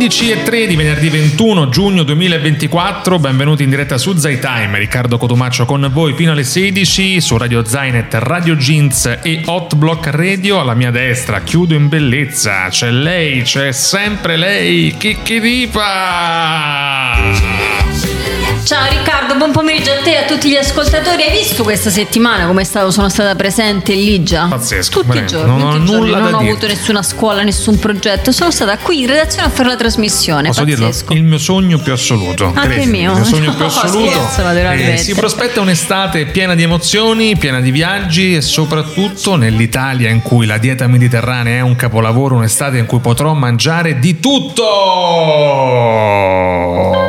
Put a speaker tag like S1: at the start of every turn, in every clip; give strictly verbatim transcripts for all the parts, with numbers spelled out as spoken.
S1: undici e tre di venerdì ventuno giugno duemilaventiquattro, benvenuti in diretta su Zai Time. Riccardo Cotumaccio con voi fino alle sedici su Radio Zainet, Radio Jeans e Hot Block Radio. Alla mia destra, chiudo in bellezza, c'è lei, c'è sempre lei, Chicchi Dipa.
S2: Ciao Riccardo, buon pomeriggio a te e a tutti gli ascoltatori. Hai visto questa settimana come stato, sono stata presente lì già?
S1: Pazzesco.
S2: Tutti i giorni,
S1: non ho
S2: tutti i giorni.
S1: nulla
S2: Non
S1: da
S2: ho
S1: dire.
S2: avuto nessuna scuola, nessun progetto. Sono stata qui in redazione a fare la trasmissione.
S1: Posso
S2: Pazzesco.
S1: dirlo? Il mio sogno più assoluto.
S2: Anche il
S1: Credimi,
S2: mio.
S1: il mio sogno più
S2: No,
S1: assoluto.
S2: scherzo, naturalmente.
S1: Eh, si prospetta un'estate piena di emozioni, piena di viaggi e soprattutto nell'Italia in cui la dieta mediterranea è un capolavoro, un'estate in cui potrò mangiare di tutto.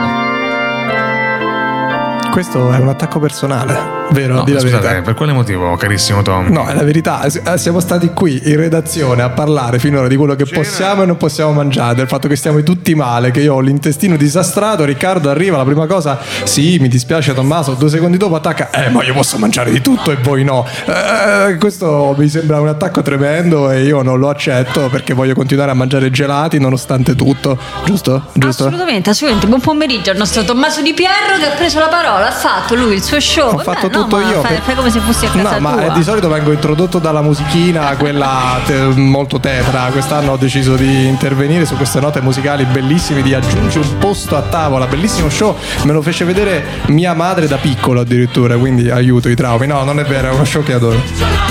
S3: Questo è un attacco personale, vero?
S1: No,
S3: Di la
S1: scusate,
S3: verità.
S1: per quale motivo, carissimo Tom?
S3: No, è la verità. Siamo stati qui in redazione a parlare finora di quello che
S1: Cena.
S3: possiamo e non possiamo mangiare, del fatto che stiamo tutti male, che io ho l'intestino disastrato. Riccardo arriva, la prima cosa, sì, mi dispiace Tommaso, due secondi dopo attacca, eh ma io posso mangiare di tutto e voi no. Eh, questo mi sembra un attacco tremendo e io non lo accetto perché voglio continuare a mangiare gelati nonostante tutto, giusto? Giusto?
S2: Assolutamente, assolutamente. Buon pomeriggio al nostro Tommaso Di Pierro che ha preso la parola, ha fatto lui il suo show.
S3: Ho
S2: Vabbè,
S3: fatto
S2: no,
S3: tutto
S2: ma
S3: io
S2: fai,
S3: per-
S2: fai come se fossi a casa
S3: No, ma
S2: tua.
S3: eh, di solito vengo introdotto dalla musichina, quella te- molto tetra. Quest'anno ho deciso di intervenire su queste note musicali bellissime, di aggiungere un posto a tavola, bellissimo show. Me lo fece vedere mia madre da piccolo addirittura, quindi aiuto i traumi. No, non è vero, è uno show che adoro.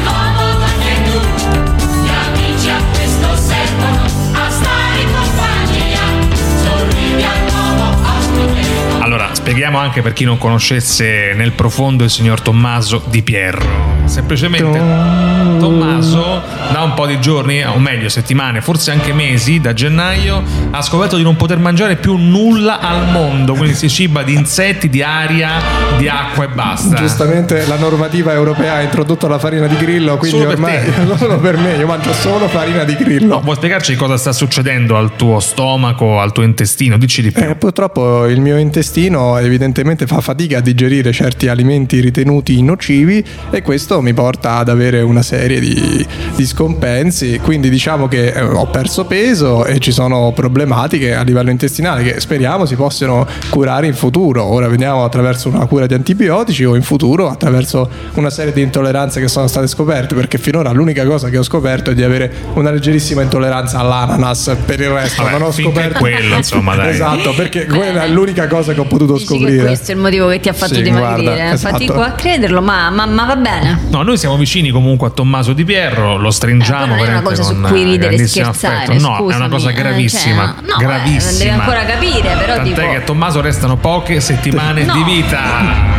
S1: Allora, spieghiamo anche per chi non conoscesse nel profondo il signor Tommaso Di Pierro. Semplicemente Tommaso da un po' di giorni, o meglio settimane, forse anche mesi, da gennaio ha scoperto di non poter mangiare più nulla al mondo, quindi si ciba di insetti, di aria, di acqua e basta.
S3: Giustamente la normativa europea ha introdotto la farina di grillo, quindi
S1: Solo per
S3: ormai
S1: te.
S3: solo per me, io mangio solo farina di grillo.
S1: No, vuoi spiegarci cosa sta succedendo al tuo stomaco, al tuo intestino? Dici di più.
S3: Eh, purtroppo il mio intestino evidentemente fa fatica a digerire certi alimenti ritenuti nocivi e questo mi porta ad avere una serie di, di scompensi, quindi diciamo che eh, ho perso peso e ci sono problematiche a livello intestinale che speriamo si possano curare in futuro. Ora vediamo attraverso una cura di antibiotici o in futuro attraverso una serie di intolleranze che sono state scoperte, perché finora l'unica cosa che ho scoperto è di avere una leggerissima intolleranza all'ananas. Per il resto
S1: Vabbè,
S3: non ho
S1: finché
S3: scoperto
S1: quello, insomma, dai.
S3: Esatto, perché quella è l'unica cosa che ho potuto
S2: Dici che
S3: scoprire.
S2: questo è il motivo che ti ha fatto
S3: Sì,
S2: dimagrire.
S3: guarda,
S2: Fatico
S3: esatto.
S2: a crederlo, ma, ma, ma va bene.
S1: No, noi siamo vicini comunque a Tommaso Di Pierro, lo stringiamo
S2: Eh, però non è una
S1: veramente
S2: cosa su
S1: con
S2: cui ridere e
S1: grandissimo
S2: scherzare,
S1: affetto. No, è
S2: scusami,
S1: una cosa
S2: eh,
S1: gravissima,
S2: cioè, no,
S1: gravissima.
S2: eh, devi ancora capire, però
S1: Tant'è
S2: tipo-
S1: che a Tommaso restano poche settimane
S2: No.
S1: di vita.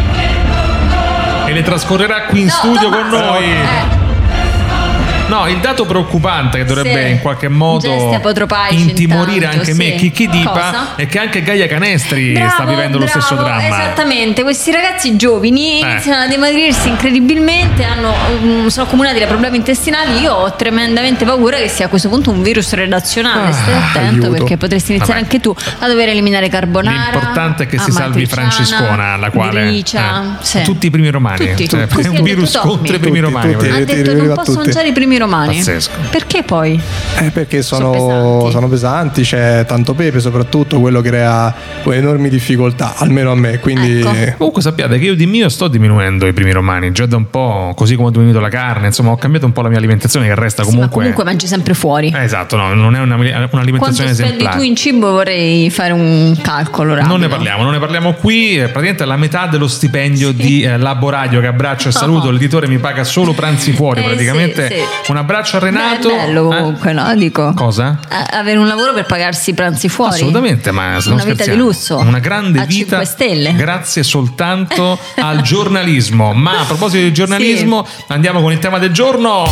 S1: E le trascorrerà qui in
S2: No,
S1: studio
S2: Tommaso,
S1: con noi.
S2: eh.
S1: No, il dato preoccupante che dovrebbe
S2: Sì.
S1: in qualche modo
S2: Gesti apotropaici
S1: intimorire
S2: intanto,
S1: anche me,
S2: sì.
S1: Chicchi Dipa,
S2: Cosa?
S1: è che anche Gaia Canestri
S2: Bravo,
S1: sta vivendo lo
S2: bravo,
S1: stesso dramma.
S2: Esattamente, questi ragazzi giovani
S1: Eh.
S2: iniziano a dimagrirsi incredibilmente, hanno, um, sono accomunati da problemi intestinali. Io ho tremendamente paura che sia a questo punto un virus redazionale.
S1: Ah,
S2: Stai attento,
S3: aiuto.
S2: perché potresti iniziare
S1: Vabbè.
S2: anche tu a dover eliminare carbonara.
S1: L'importante è che si salvi
S2: amatriciana,
S1: Francescona, la quale
S2: gricia,
S1: eh,
S2: sì.
S1: tutti i primi romani,
S2: Tutti,
S1: cioè,
S2: tutti.
S1: è
S2: Così
S1: un
S2: ha
S1: virus
S2: detto Tommy.
S1: contro i primi
S3: Tutti,
S1: romani.
S3: tutti.
S2: Ha
S3: Ti
S2: detto non
S3: arriva a
S2: posso
S3: tutti.
S2: mangiare i primi romani.
S1: Pazzesco.
S2: Perché poi?
S3: Eh, perché
S2: Sono
S3: sono,
S2: pesanti.
S3: sono pesanti, c'è tanto pepe soprattutto, quello crea enormi difficoltà, almeno a me, quindi
S2: Ecco.
S1: Comunque sappiate che io di mio sto diminuendo i primi romani, già da un po', così come ho diminuito la carne, insomma ho cambiato un po' la mia alimentazione che resta
S2: Sì, ma
S1: comunque...
S2: comunque mangi sempre fuori.
S1: Eh, esatto, no, non è una,
S2: Quanto
S1: un'alimentazione
S2: spendi
S1: esemplare.
S2: tu in cibo? Vorrei fare un calcolo rapido.
S1: Non ne parliamo, non ne parliamo qui. eh, Praticamente la metà dello stipendio di eh, Laboradio, che abbraccio e saluto. L'editore mi paga solo pranzi fuori.
S2: Eh,
S1: praticamente
S2: sì, sì.
S1: un abbraccio a
S2: Beh,
S1: Renato.
S2: è bello
S1: Eh?
S2: comunque, no? Dico.
S1: Cosa?
S2: A- avere un lavoro per pagarsi i pranzi fuori.
S1: Assolutamente, ma se non
S2: una vita di
S1: scherziamo.
S2: lusso.
S1: Una grande
S2: a
S1: vita
S2: cinque stelle.
S1: grazie soltanto al giornalismo. Ma a proposito di giornalismo, andiamo con il tema del giorno.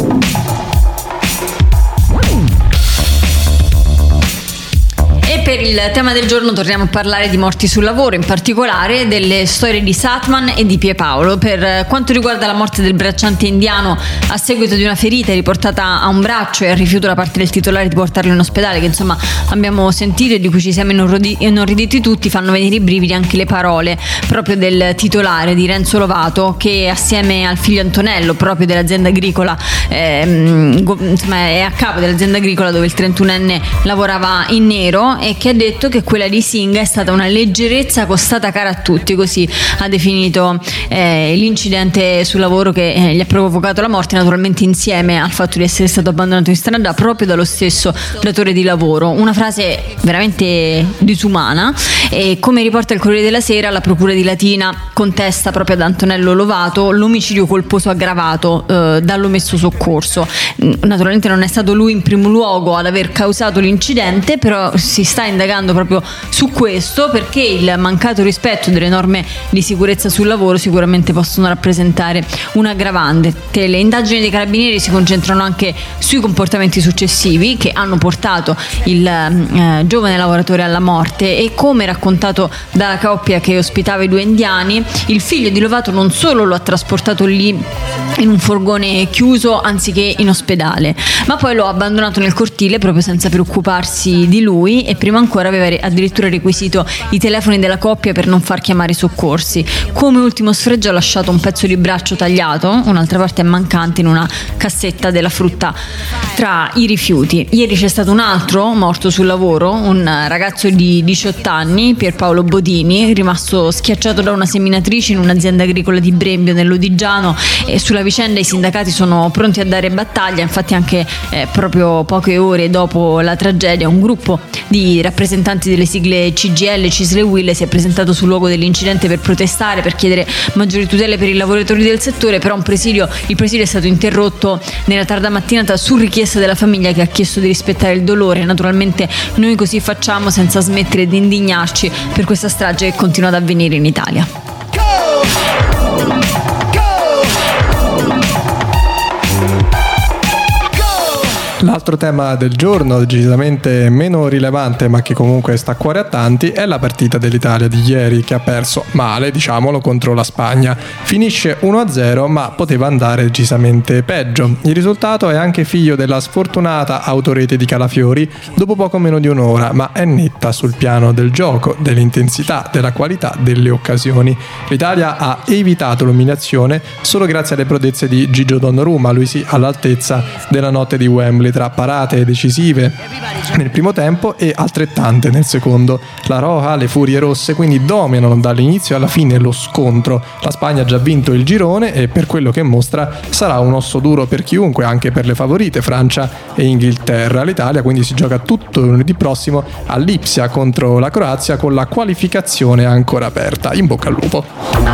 S2: E per il il tema del giorno torniamo a parlare di morti sul lavoro, in particolare delle storie di Satman e di Pierpaolo. Per quanto riguarda la morte del bracciante indiano a seguito di una ferita riportata a un braccio e al rifiuto da parte del titolare di portarlo in ospedale, che insomma abbiamo sentito e di cui ci siamo inorriditi tutti, fanno venire i brividi anche le parole proprio del titolare, di Renzo Lovato, che assieme al figlio Antonello, proprio dell'azienda agricola, ehm, insomma è a capo dell'azienda agricola dove il trentunenne lavorava in nero, e che ha detto che quella di Singa è stata una leggerezza costata cara a tutti, così ha definito eh, l'incidente sul lavoro che eh, gli ha provocato la morte, naturalmente insieme al fatto di essere stato abbandonato in strada proprio dallo stesso datore di lavoro. Una frase veramente disumana, e come riporta il Corriere della Sera, la procura di Latina contesta proprio ad Antonello Lovato l'omicidio colposo aggravato eh, dall'omesso soccorso. Naturalmente non è stato lui in primo luogo ad aver causato l'incidente, però si sta indagando proprio su questo, perché il mancato rispetto delle norme di sicurezza sul lavoro sicuramente possono rappresentare un aggravante. Le indagini dei carabinieri si concentrano anche sui comportamenti successivi che hanno portato il eh, giovane lavoratore alla morte, e come raccontato dalla coppia che ospitava i due indiani, il figlio di Lovato non solo lo ha trasportato lì in un furgone chiuso anziché in ospedale, ma poi lo ha abbandonato nel cortile proprio senza preoccuparsi di lui, e prima ancora aveva addirittura requisito i telefoni della coppia per non far chiamare i soccorsi. Come ultimo sfregio ha lasciato un pezzo di braccio tagliato, un'altra parte è mancante, in una cassetta della frutta tra i rifiuti. Ieri c'è stato un altro morto sul lavoro, un ragazzo di diciotto anni, Pierpaolo Bodini, rimasto schiacciato da una seminatrice in un'azienda agricola di Brembio nell'Odigiano, e sulla vicenda i sindacati sono pronti a dare battaglia. Infatti anche eh, proprio poche ore dopo la tragedia un gruppo di rappresentanti delle sigle C G I L, Cisle e Uil si è presentato sul luogo dell'incidente per protestare, per chiedere maggiori tutele per i lavoratori del settore, però un presidio, il presidio è stato interrotto nella tarda mattinata su richiesta della famiglia, che ha chiesto di rispettare il dolore. Naturalmente noi così facciamo, senza smettere di indignarci per questa strage che continua ad avvenire in Italia.
S3: L'altro tema del giorno, decisamente meno rilevante ma che comunque sta a cuore a tanti, è la partita dell'Italia di ieri, che ha perso male, diciamolo, contro la Spagna. Finisce uno a zero, ma poteva andare decisamente peggio. Il risultato è anche figlio della sfortunata autorete di Calafiori dopo poco meno di un'ora, ma è netta sul piano del gioco, dell'intensità, della qualità delle occasioni. L'Italia ha evitato l'umiliazione solo grazie alle prodezze di Gigio Donnarumma, lui sì all'altezza della notte di Wembley, tra parate decisive nel primo tempo e altrettante nel secondo. La Roja, le Furie Rosse quindi dominano dall'inizio alla fine lo scontro. La Spagna ha già vinto il girone e per quello che mostra sarà un osso duro per chiunque, anche per le favorite Francia e Inghilterra. L'Italia quindi si gioca tutto lunedì prossimo a Lipsia contro la Croazia, con la qualificazione ancora aperta. In bocca al lupo.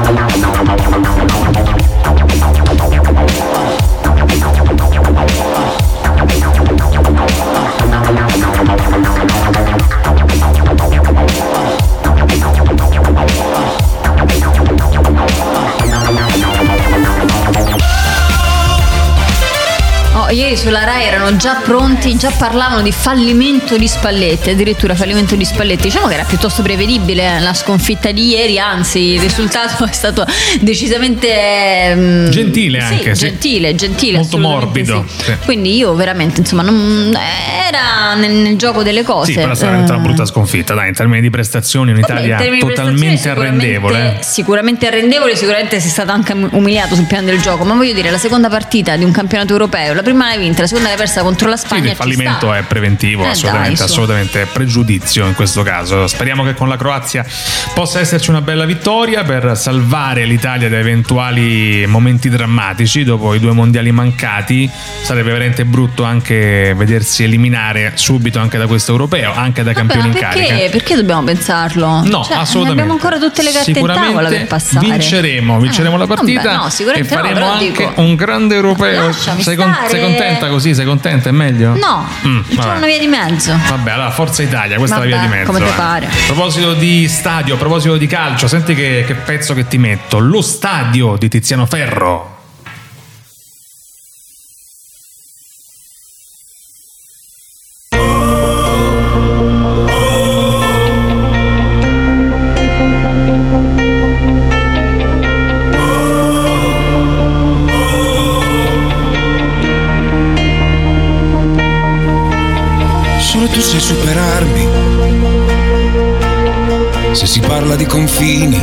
S2: Ieri sulla Rai erano già pronti, già parlavano di fallimento di Spalletti, addirittura fallimento di Spalletti. Diciamo che era piuttosto prevedibile la sconfitta di ieri, anzi il risultato è stato decisamente mh,
S1: gentile,
S2: sì,
S1: anche
S2: gentile, gentile,
S1: molto morbido.
S2: Sì.
S1: Sì.
S2: Quindi io veramente, insomma, non era nel, nel gioco delle cose.
S1: Sì, però è stata veramente una brutta sconfitta, dai, in termini di prestazioni un'Italia
S2: Vabbè,
S1: totalmente arrendevole.
S2: Sicuramente arrendevole, sicuramente sei stato anche umiliato sul piano del gioco, ma voglio dire, la seconda partita di un campionato europeo, la prima l'hai vinta, la seconda l'hai persa contro la Spagna.
S1: Sì, il fallimento è preventivo, eh assolutamente, dai, assolutamente pregiudizio in questo caso. Speriamo che con la Croazia possa esserci una bella vittoria per salvare l'Italia da eventuali momenti drammatici dopo i due mondiali mancati. Sarebbe veramente brutto anche vedersi eliminare subito anche da questo europeo, anche da
S2: Vabbè,
S1: campioni in
S2: perché?
S1: carica.
S2: Perché dobbiamo pensarlo?
S1: No,
S2: cioè,
S1: assolutamente.
S2: Abbiamo ancora tutte le carte in tavola per passare.
S1: Vinceremo, vinceremo
S2: eh,
S1: la partita,
S2: vabbè, no,
S1: e faremo
S2: no,
S1: anche
S2: dico,
S1: un grande europeo. Sei, con, sei contenta così? Sei contenta? È meglio?
S2: No, mm, c'è una via di mezzo.
S1: Vabbè, allora Forza Italia, questa
S2: vabbè,
S1: è la via di mezzo.
S2: Come te
S1: eh.
S2: pare.
S1: A proposito di stadio, a proposito di calcio, senti che, che pezzo che ti metto. Lo stadio di Tiziano Ferro.
S4: tu sai superarmi. Se si parla di confini,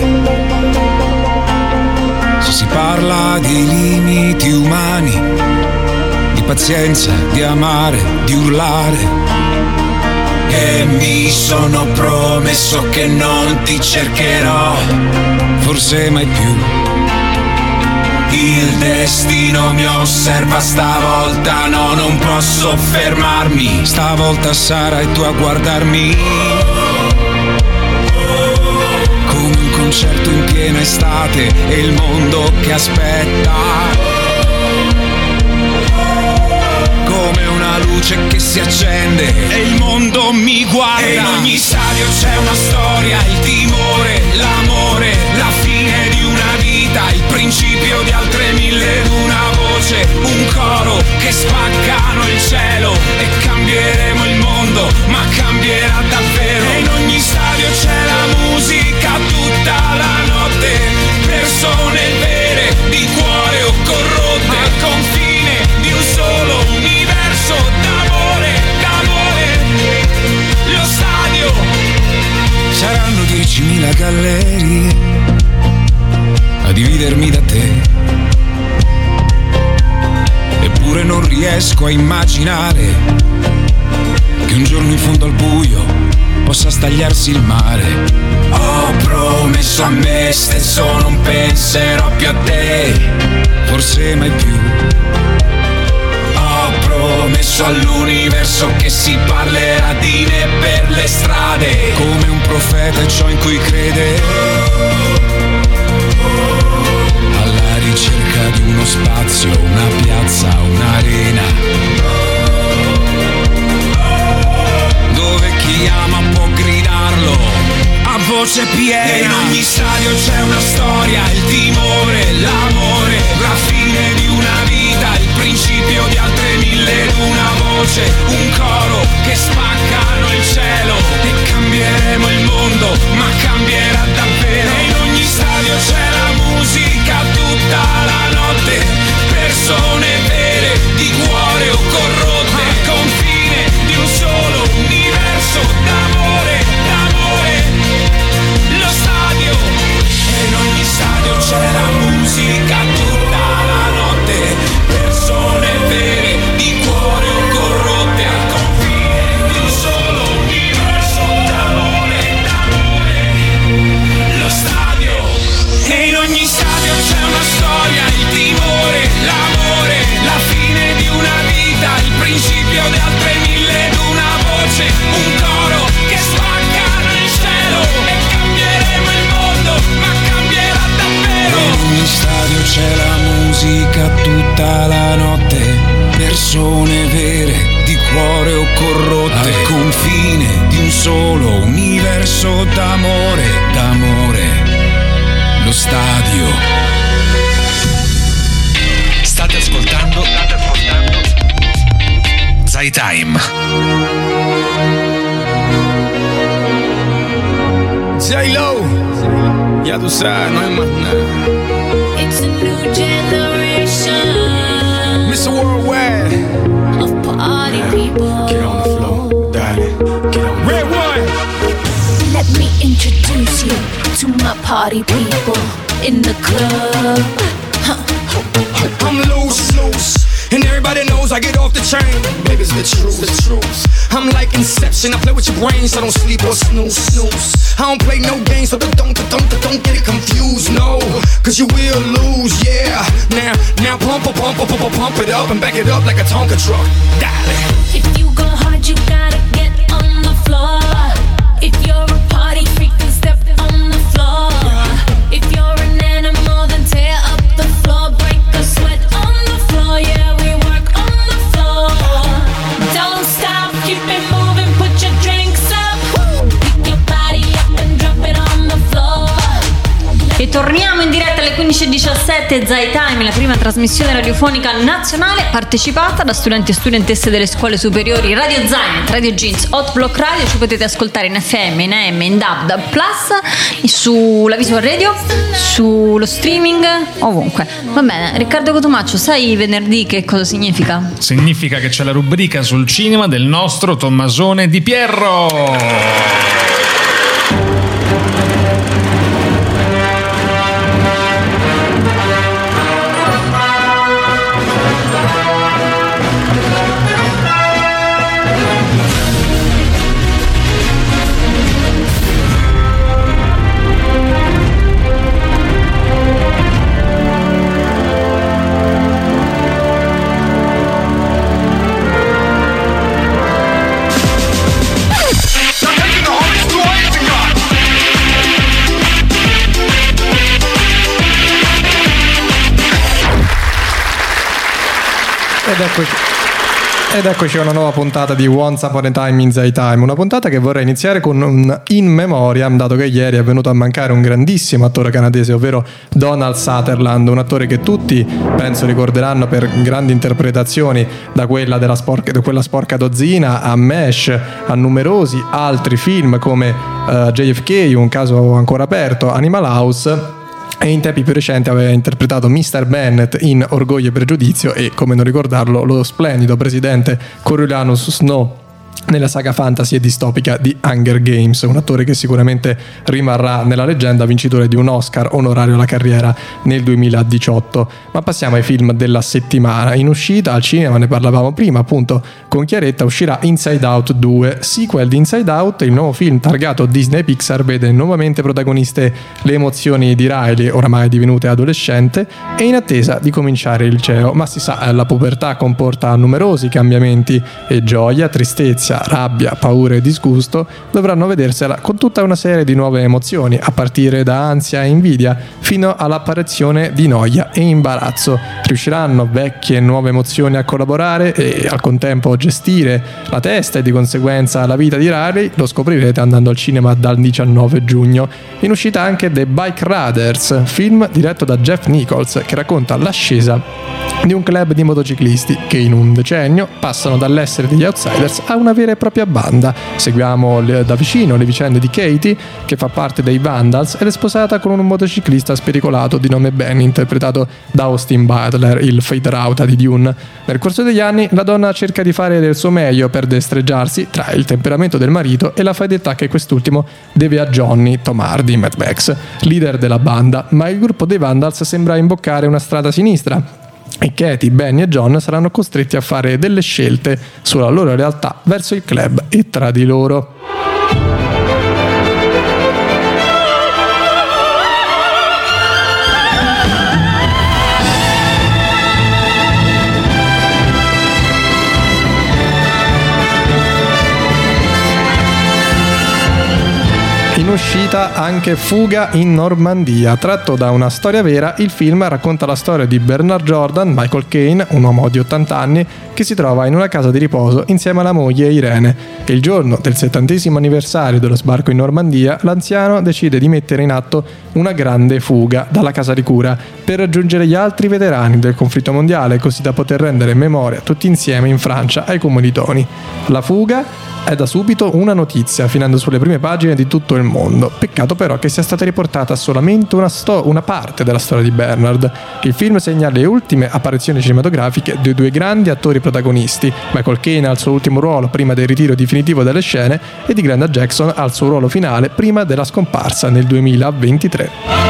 S4: se si parla di limiti umani, di pazienza, di amare, di urlare. E mi sono promesso che non ti cercherò, forse mai più. Il destino mi osserva stavolta, no, non posso fermarmi. Stavolta sarai tu a guardarmi, come un concerto in piena estate e il mondo che aspetta, come una luce che si accende e il mondo mi guarda. E in ogni stadio c'è una storia, il timore, l'amore, la fine di una vita, il principio di altre mille ed una voce, un coro che spaccano il cielo e cambieremo il mondo, ma cambierà davvero. E in ogni stadio c'è la musica tutta la notte, persone vere di cuore o corrotte, al confine di un solo universo d'amore, d'amore. Lo stadio saranno diecimila gallerie a dividermi da te, eppure non riesco a immaginare che un giorno in fondo al buio possa stagliarsi il mare. Ho promesso a me stesso non penserò più a te, forse mai più. Ho promesso all'universo che si parlerà di me per le strade, come un profeta è ciò in cui crede, alla ricerca di uno spazio, una piazza, un'arena, dove chi ama può gridarlo a voce piena. E in ogni stadio c'è una storia, il timore, l'amore, la fine di una vita, il principio di altre mille ed una voce, un coro che spaccano il cielo e cambieremo il mondo, ma cambierà davvero. E in ogni stadio c'è la musica tutta la notte, persone vere di cuore o corrotte, al confine di un solo universo d'amore, d'amore. Lo stadio, e in ogni stadio c'è la musica tutta la notte, persone vere di cuore o corrotte, al confine di un solo universo d'amore, d'amore. Lo stadio, e in ogni stadio c'è una storia, il timore, l'amore, la fine di una vita, il principio di altre mille ed una voce, un coro che spaccano il cielo e cambieremo il mondo, ma cambierà davvero. In ogni stadio c'è la musica tutta la notte, persone vere di cuore o corrotte, al confine di un solo universo d'amore, d'amore. Lo stadio. State ascoltando, state ascoltando Zai Time. J-Lo, ya tú sabes, no hay más nada.
S5: It's a new generation,
S4: mister Worldwide,
S5: of party people.
S4: Get on the floor, darling. Get on. Red one.
S5: Let me introduce you to my party people in the club. Huh.
S6: I'm loose, loose, and everybody knows I get off the chain. Baby, it's the truth, the truth. I'm like Inception, I play with your brains, so don't sleep or snooze, snooze. I don't play no games, so don't, don't, don't, don't get it confused, no, cause you will lose, yeah. Now, now pump, pump, pump, pump, pump it up and back it up like a Tonka truck, darling.
S5: If you go hard, you gotta get on the floor. If you're a party freak, then step on the floor. If you're an animal, then tear up the floor. Break a sweat on the floor, yeah, we work on the floor. Don't stop, keep it moving, put your drinks up. Pick your body up and drop it on the floor.
S2: E torniamo in diretta alle quindici e diciassette diciassette, Zai Time, la prima trasmissione radiofonica nazionale partecipata da studenti e studentesse delle scuole superiori Radio Zain, Radio Jeans, Hot Block Radio. Ci potete ascoltare in F M, in A M, in D A B, D A B Plus, sulla Visual Radio, sullo streaming, ovunque. Va bene, Riccardo Cotumaccio, sai venerdì che cosa significa?
S1: Significa che c'è la rubrica sul cinema del nostro Tommasone Di Pierro.
S3: Ed eccoci, ed eccoci a una nuova puntata di Once Upon a Time in Zai Time, una puntata che vorrei iniziare con un in memoriam, dato che ieri è venuto a mancare un grandissimo attore canadese, ovvero Donald Sutherland, un attore che tutti penso ricorderanno per grandi interpretazioni, da quella della sporca, di quella sporca dozzina a Mesh, a numerosi altri film come uh, J F K, un caso ancora aperto, Animal House, e in tempi più recenti aveva interpretato mister Bennett in Orgoglio e Pregiudizio e, come non ricordarlo, lo splendido presidente Coriolanus Snow nella saga fantasy e distopica di Hunger Games, un attore che sicuramente rimarrà nella leggenda, vincitore di un Oscar onorario alla carriera nel duemiladiciotto. Ma passiamo ai film della settimana. In uscita al cinema, ne parlavamo prima, appunto con chiarezza, uscirà Inside Out due, sequel di Inside Out. Il nuovo film targato Disney Pixar vede nuovamente protagoniste le emozioni di Riley, oramai divenute adolescente e in attesa di cominciare il liceo. Ma si sa, la pubertà comporta numerosi cambiamenti e gioia, tristezza, rabbia, paura e disgusto dovranno vedersela con tutta una serie di nuove emozioni, a partire da ansia e invidia fino all'apparizione di noia e imbarazzo. Riusciranno vecchie e nuove emozioni a collaborare e al contempo gestire la testa e di conseguenza la vita di Riley? Lo scoprirete andando al cinema dal diciannove giugno. In uscita anche The Bike Riders, film diretto da Jeff Nichols, che racconta l'ascesa di un club di motociclisti che in un decennio passano dall'essere degli outsiders a una vera e propria banda. Seguiamo le, da vicino le vicende di Katie, che fa parte dei Vandals ed è sposata con un motociclista spericolato di nome Ben, interpretato da Austin Butler, il Fade Rauta di Dune. Nel corso degli anni la donna cerca di fare del suo meglio per destreggiarsi tra il temperamento del marito e la fedeltà che quest'ultimo deve a Johnny Tom Hardy, Mad Max, leader della banda, ma il gruppo dei Vandals sembra imboccare una strada sinistra e Katie, Benny e John saranno costretti a fare delle scelte sulla loro realtà verso il club e tra di loro. In uscita anche Fuga in Normandia. Tratto da una storia vera, il film racconta la storia di Bernard Jordan, Michael Caine, un uomo di ottanta anni, che si trova in una casa di riposo insieme alla moglie Irene. E il giorno del settantesimo anniversario dello sbarco in Normandia, l'anziano decide di mettere in atto una grande fuga dalla casa di cura per raggiungere gli altri veterani del conflitto mondiale, così da poter rendere memoria tutti insieme in Francia ai commilitoni. La fuga è da subito una notizia, finendo sulle prime pagine di tutto il mondo. Peccato però che sia stata riportata solamente una, sto- una parte della storia di Bernard. Il film segna le ultime apparizioni cinematografiche dei due grandi attori protagonisti, Michael Caine al suo ultimo ruolo prima del ritiro definitivo dalle scene e di Glenda Jackson al suo ruolo finale prima della scomparsa nel duemilaventitré.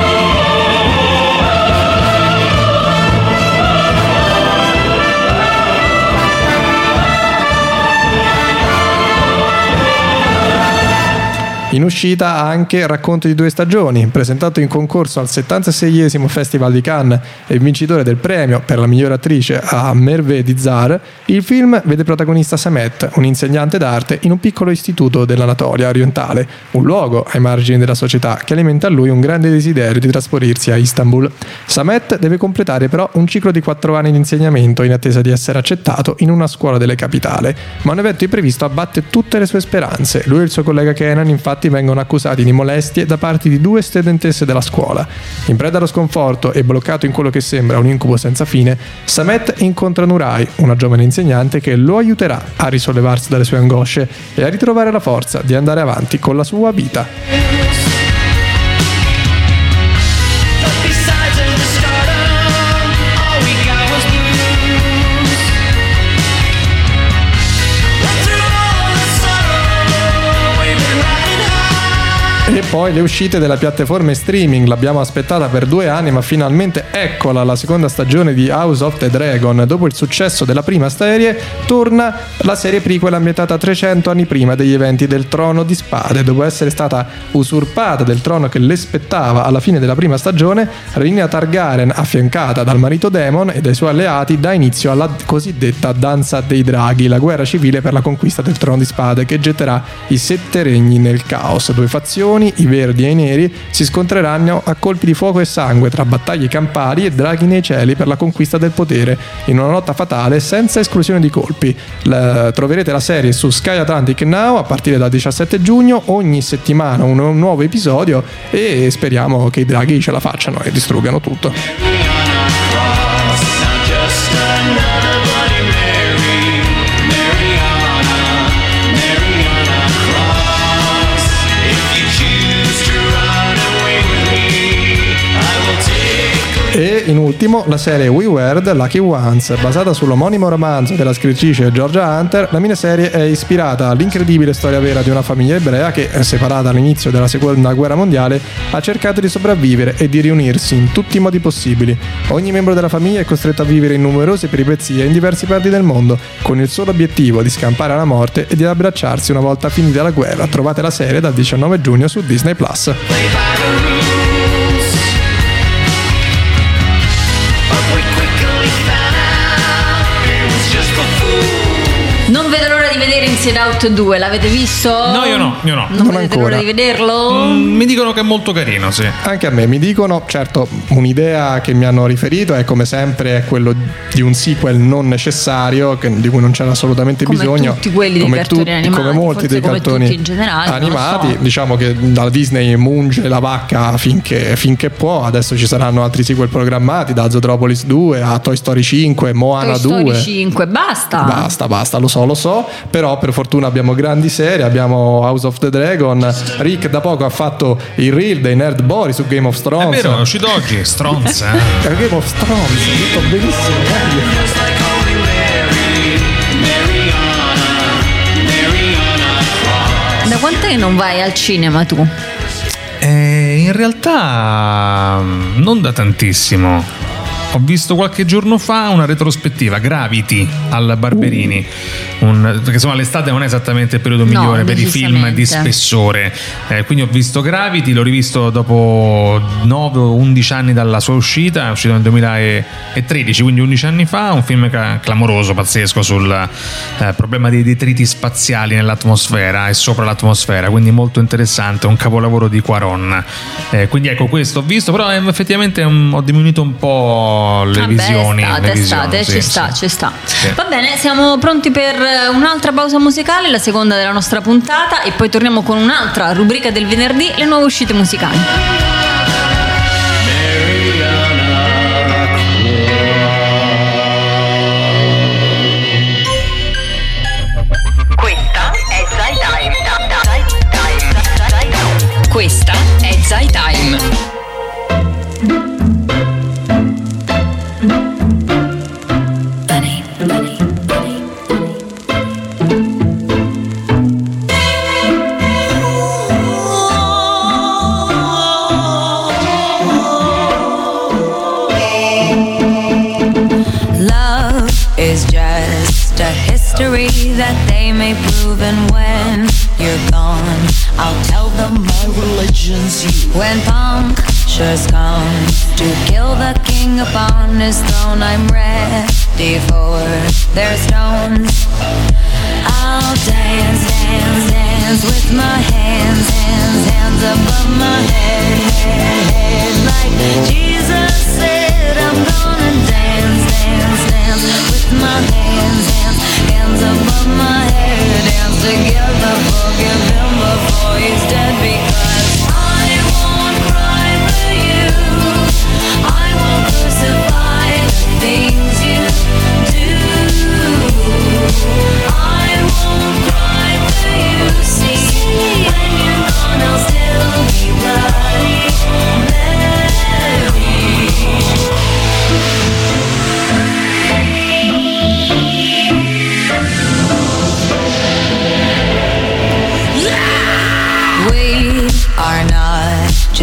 S3: In uscita anche Racconti di due stagioni, presentato in concorso al settantaseiesimo Festival di Cannes e vincitore del premio per la migliore attrice a Merve Dizar. Il film vede protagonista Samet, un insegnante d'arte in un piccolo istituto dell'Anatolia orientale, un luogo ai margini della società che alimenta a lui un grande desiderio di trasferirsi a Istanbul. Samet deve completare però un ciclo di quattro anni di insegnamento in attesa di essere accettato in una scuola delle capitali, ma un evento imprevisto abbatte tutte le sue speranze. Lui e il suo collega Kenan infatti infatti vengono accusati di molestie da parte di due studentesse della scuola. In preda allo sconforto e bloccato in quello che sembra un incubo senza fine, Samet incontra Nurai, una giovane insegnante che lo aiuterà a risollevarsi dalle sue angosce e a ritrovare la forza di andare avanti con la sua vita. E poi le uscite della piattaforme streaming, l'abbiamo aspettata per due anni ma finalmente eccola, la seconda stagione di House of the Dragon. Dopo il successo della prima serie torna la serie prequel ambientata trecento anni prima degli eventi del Trono di Spade. Dopo essere stata usurpata del trono che le spettava alla fine della prima stagione, Rhaenyra Targaryen, affiancata dal marito Daemon e dai suoi alleati, dà inizio alla cosiddetta Danza dei Draghi, la guerra civile per la conquista del Trono di Spade che getterà i sette regni nel caos. Due fazioni, i verdi e i neri, si scontreranno a colpi di fuoco e sangue tra battaglie campali e draghi nei cieli per la conquista del potere in una lotta fatale senza esclusione di colpi. La, troverete la serie su Sky Atlantic Now a partire dal diciassette giugno, ogni settimana un, un nuovo episodio e speriamo che i draghi ce la facciano e distruggano tutto. E in ultimo la serie We Were the Lucky Ones, basata sull'omonimo romanzo della scrittrice Georgia Hunter. La miniserie è ispirata all'incredibile storia vera di una famiglia ebrea che, separata all'inizio della seconda guerra mondiale, ha cercato di sopravvivere e di riunirsi in tutti i modi possibili. Ogni membro della famiglia è costretto a vivere in numerose peripezie in diverse parti del mondo, con il solo obiettivo di scampare alla morte e di abbracciarsi una volta finita la guerra. Trovate la serie dal diciannove giugno su Disney Plus.
S2: Non vedo l'ora di vedere Inside Out due, l'avete visto?
S1: No, io no, io no.
S2: Non,
S3: Non
S2: vedete
S3: ancora.
S2: l'ora di vederlo?
S1: Mm, mi dicono che è molto carino, sì.
S3: Anche a me mi dicono, certo, un'idea che mi hanno riferito è come sempre è quello di un sequel non necessario, che, di cui non c'era assolutamente
S2: Come
S3: bisogno.
S2: tutti quelli dei cartoni animati,
S3: come molti
S2: forse
S3: dei
S2: come
S3: cartoni
S2: tutti in generale, non lo
S3: animati.
S2: so.
S3: Diciamo che dalla Disney munge la vacca finché, finché può. Adesso ci saranno altri sequel programmati, da Zootropolis due a Toy Story cinque, Moana
S2: Toy Story
S3: due.
S2: cinque, basta.
S3: Basta, basta, lo so, lo so, però per fortuna abbiamo grandi serie, abbiamo House of the Dragon. Rick da poco ha fatto il reel dei Nerd Bori su Game of
S1: È
S3: Thrones.
S1: vero, è uscito oggi, stronza. eh.
S3: È Game of Thrones, tutto benissimo.
S2: Da quant'è che non vai al cinema tu?
S1: Eh, in realtà non da tantissimo. Ho visto qualche giorno fa una retrospettiva, Gravity al Barberini, un, perché insomma l'estate non è esattamente il periodo
S2: No,
S1: migliore per i film di
S2: decisamente.
S1: spessore, eh, quindi ho visto Gravity, l'ho rivisto dopo nove o undici anni dalla sua uscita, è uscito nel duemilatredici, quindi undici anni fa, un film ca- clamoroso, pazzesco sul eh, problema dei detriti spaziali nell'atmosfera e sopra l'atmosfera, quindi molto interessante, un capolavoro di Quaron. Eh, quindi ecco, questo ho visto, però eh, effettivamente um, ho diminuito un po' le
S2: Vabbè,
S1: visioni,
S2: estate,
S1: le
S2: estate,
S1: visioni,
S2: ci
S1: sì,
S2: sta,
S1: sì.
S2: ci sta.
S1: Sì.
S2: Va bene, siamo pronti per un'altra pausa musicale, la seconda della nostra puntata, e poi torniamo con un'altra rubrica del venerdì, le nuove uscite musicali.
S7: Questa è Zai Time. Zai Time. Zai Time.
S8: Questa è Zai Time.
S5: Love is just a history that they may prove, and when you're gone, I'll tell them my religion's you. When punctures come to kill the king upon his throne, I'm ready for their stones. I'll dance, dance, dance with my hands, hands, hands above my head, head, head. Like Jesus said, I'm gonna dance, dance, dance with my hands, hands, hands above my head. Dance together, forgive him before he's dead.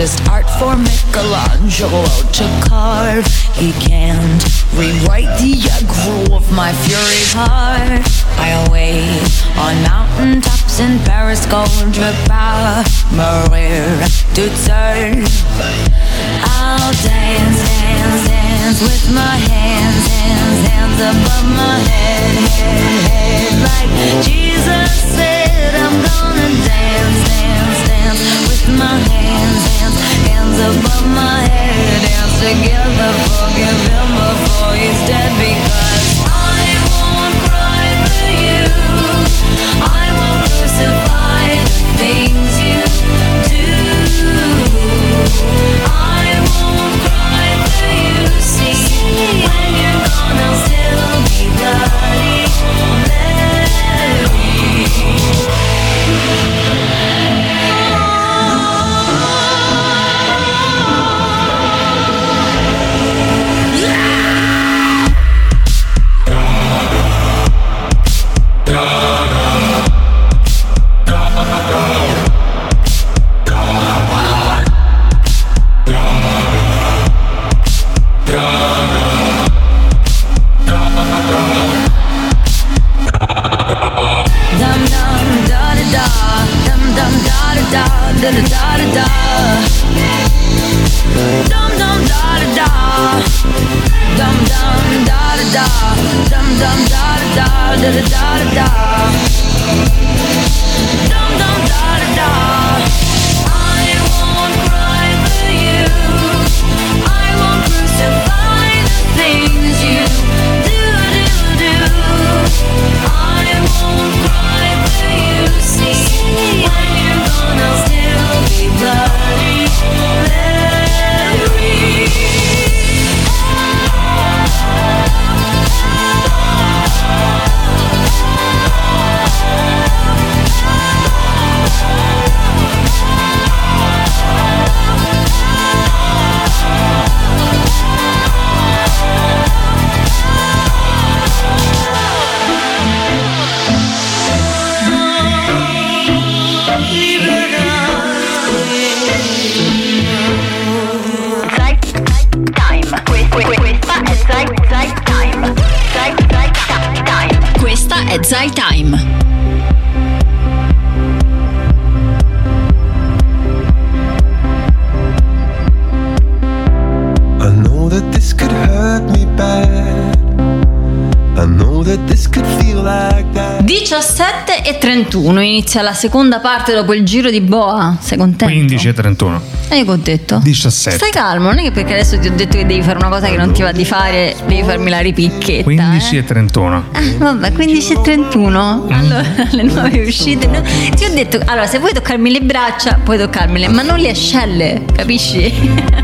S5: just art for Michelangelo to carve. He can't rewrite the aggro of my fury heart. I await on mountaintops in Paris, gold power, Maria to turn. I'll dance, dance, dance with my hands, hands, hands above my head, head, head. Like Jesus said, I'm gonna dance, dance, dance with my hands, hands, hands above my head. Dance together, forgive him before he's dead, because I won't cry for you. I won't crucify the things you do. I won't cry for you. See, when you're gone, I'll still be bloody Mary.
S8: Zai Time.
S9: I know that this could hurt me bad. I know that this could feel like that.
S2: diciassette e trentuno inizia la seconda parte dopo il giro di boa. Sei contento?
S1: quindici e trentuno.
S2: E io che ho detto?
S1: diciassette.
S2: Stai calmo, non è che perché adesso ti ho detto che devi fare una cosa che non ti va di fare, devi farmi la ripicchetta.
S1: quindici
S2: eh?
S1: e trentuno.
S2: Ah, vabbè, quindici e trentuno. Allora, le nuove uscite. No? Ti ho detto, allora, se vuoi toccarmi le braccia, puoi toccarmele, ma non le ascelle, capisci?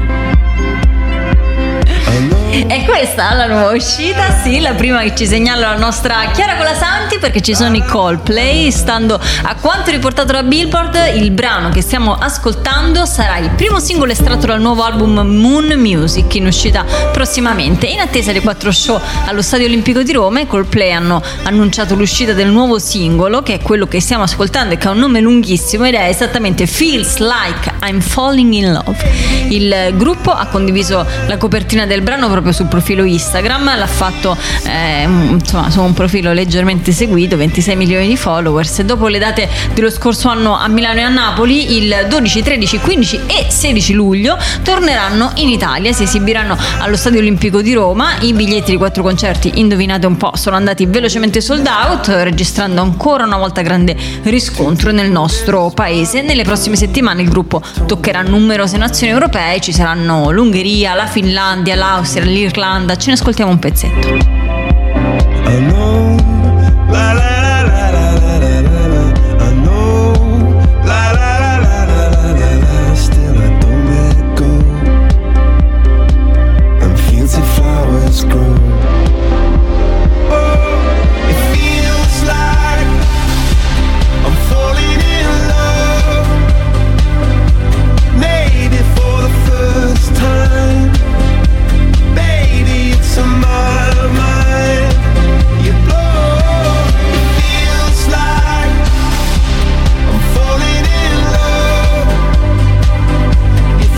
S2: E questa la nuova uscita, sì, la prima che ci segnala la nostra Chiara Colasanti, perché ci sono i Coldplay. Stando a quanto riportato da Billboard, il brano che stiamo ascoltando sarà il primo singolo estratto dal nuovo album Moon Music, in uscita prossimamente. In attesa dei quattro show allo Stadio Olimpico di Roma, i Coldplay hanno annunciato l'uscita del nuovo singolo, che è quello che stiamo ascoltando e che ha un nome lunghissimo, ed è esattamente Feels Like I'm Falling in Love. Il gruppo ha condiviso la copertina del brano proprio sul profilo Instagram, l'ha fatto eh, insomma su un profilo leggermente seguito, ventisei milioni di followers. Dopo le date dello scorso anno a Milano e a Napoli, il dodici, tredici, quindici e sedici luglio torneranno in Italia, si esibiranno allo Stadio Olimpico di Roma. I biglietti di quattro concerti, indovinate un po', sono andati velocemente sold out, registrando ancora una volta grande riscontro nel nostro paese. Nelle prossime settimane il gruppo toccherà numerose nazioni europee, ci saranno l'Ungheria, la Finlandia, l'Austria, l'Irlanda. Ce ne ascoltiamo un pezzetto.
S9: I know, la la la la la la la la. I know, la la la la la la la la. Still I don't let it go. And fields of flowers grow. Oh, it feels like I'm falling in love. Maybe for the first time. Baby, it's on my mind. You blow. It feels like I'm falling in love. It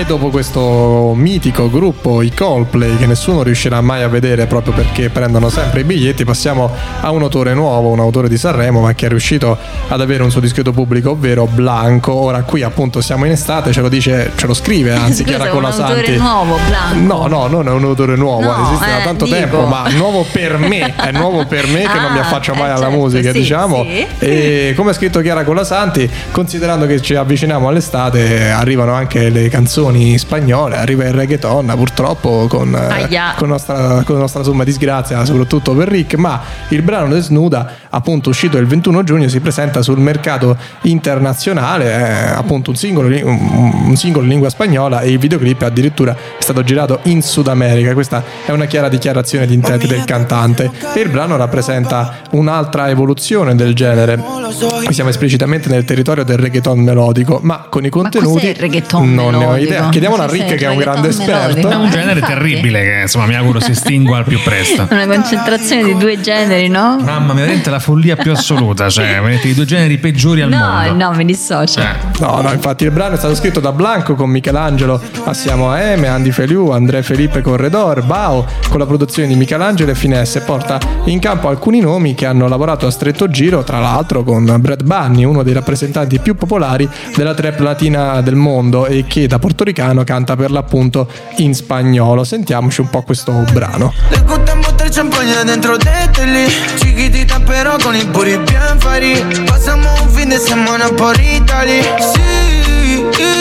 S3: dopo questo mitico gruppo, i Coldplay, che nessuno riuscirà mai a vedere proprio perché prendono sempre i biglietti, passiamo a un autore nuovo, un autore di Sanremo, ma che è riuscito ad avere un suo discreto pubblico, ovvero Blanco. Ora qui appunto siamo in estate, ce lo dice, ce lo scrive anzi
S2: Scusa,
S3: Chiara Colasanti.
S2: un autore nuovo, Blanco?
S3: No, no, non è un autore nuovo,
S2: No,
S3: esiste da
S2: eh,
S3: tanto
S2: dico.
S3: tempo, ma nuovo per me, è nuovo per me che non mi
S2: Ah,
S3: affaccio
S2: eh,
S3: mai alla
S2: certo,
S3: musica,
S2: sì,
S3: diciamo.
S2: sì.
S3: E come ha scritto Chiara Colasanti, considerando che ci avviciniamo all'estate, arrivano anche le canzoni spagnole, arriva il reggaeton, purtroppo con,
S2: Aia.
S3: con, nostra, con nostra somma disgrazia, soprattutto per Rick, ma il brano Desnuda, appunto uscito il ventuno giugno, si presenta sul mercato internazionale, è appunto un singolo, un, un singolo in lingua spagnola, e il videoclip addirittura è stato girato in Sud America. Questa è una chiara dichiarazione di intenti del cantante, e il brano rappresenta un'altra evoluzione del genere. Qui siamo esplicitamente nel territorio del reggaeton melodico, ma con i contenuti
S2: cos'è il reggaeton
S3: non ne ho
S2: melodico?
S3: idea. Chiediamolo a
S2: Cos'è
S3: Rick
S2: il
S3: che è un
S2: reggaeton
S3: grande esperto.
S2: melodico?
S1: È un genere
S2: infatti.
S1: terribile che insomma mi auguro si estingua al più presto.
S2: Una concentrazione di due generi, no?
S1: Mamma mia, veramente la follia più assoluta, cioè veramente i due generi peggiori al
S2: No,
S1: mondo.
S2: no, mi dissocio.
S1: Eh.
S3: No, no, infatti il brano è stato scritto da Blanco con Michelangelo assieme a Eme, Andy Feliu, André Felipe Corredor, Bao, con la produzione di Michelangelo e Finesse. Porta in campo alcuni nomi che hanno lavorato a stretto giro, tra l'altro con Brad Bunny, uno dei rappresentanti più popolari della trap latina del mondo, e che da portoricano canta per l'appunto in spagnolo. Sentiamoci un po' questo brano.
S10: Le gusta botar champaña dentro de Teli, chiquitita pero con il booty bien fari. Pasamos un fin de semana por Italia. Sí,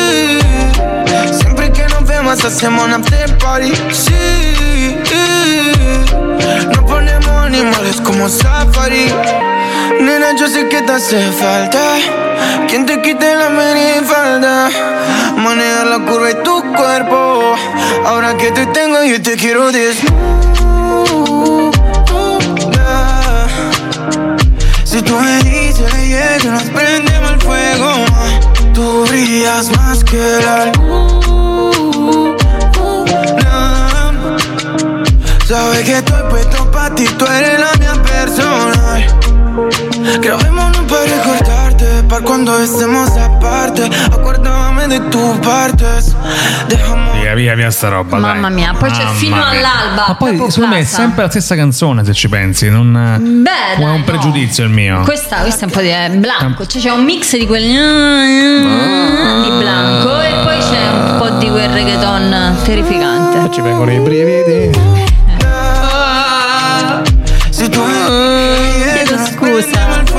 S10: siempre que nos vemos hacemos una after party. Sí, nos ponemos animales como safari. Nena, yo sé que te hace falta quien te quite la minifalda, manejar la curva de tu cuerpo. Ahora que te tengo yo te quiero desnuda. Si tú me dices yeah, que nos prendemos el fuego, tú brillas más que la luna. Sabes que estoy puesto pa' ti, tú eres la mía personal. Grabémonos para recordarte, para cuando estemos aparte. Acuérdame de tus partes. Déjame.
S1: Via, via, via sta roba.
S2: Mamma
S1: dai.
S2: mia, poi c'è
S1: Mamma
S2: Fino
S1: mia.
S2: all'alba.
S1: Ma poi
S2: Capo
S1: secondo me è
S2: Plaza.
S1: sempre la stessa canzone, se ci pensi. Non
S2: Beh,
S1: o è
S2: dai,
S1: un
S2: no.
S1: pregiudizio il mio.
S2: Questa, questa è un po' di è Blanco, cioè c'è un mix di quel di Blanco e poi c'è un po' di quel reggaeton terrificante.
S3: Ci vengono i brividi.
S10: Si tú
S2: Chiedo scusa.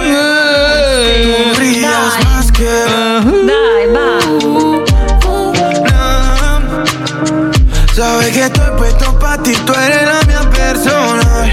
S10: brillas más que
S2: Dai, va.
S10: sabes que estoy puesto pa' ti, tú eres la mia persona.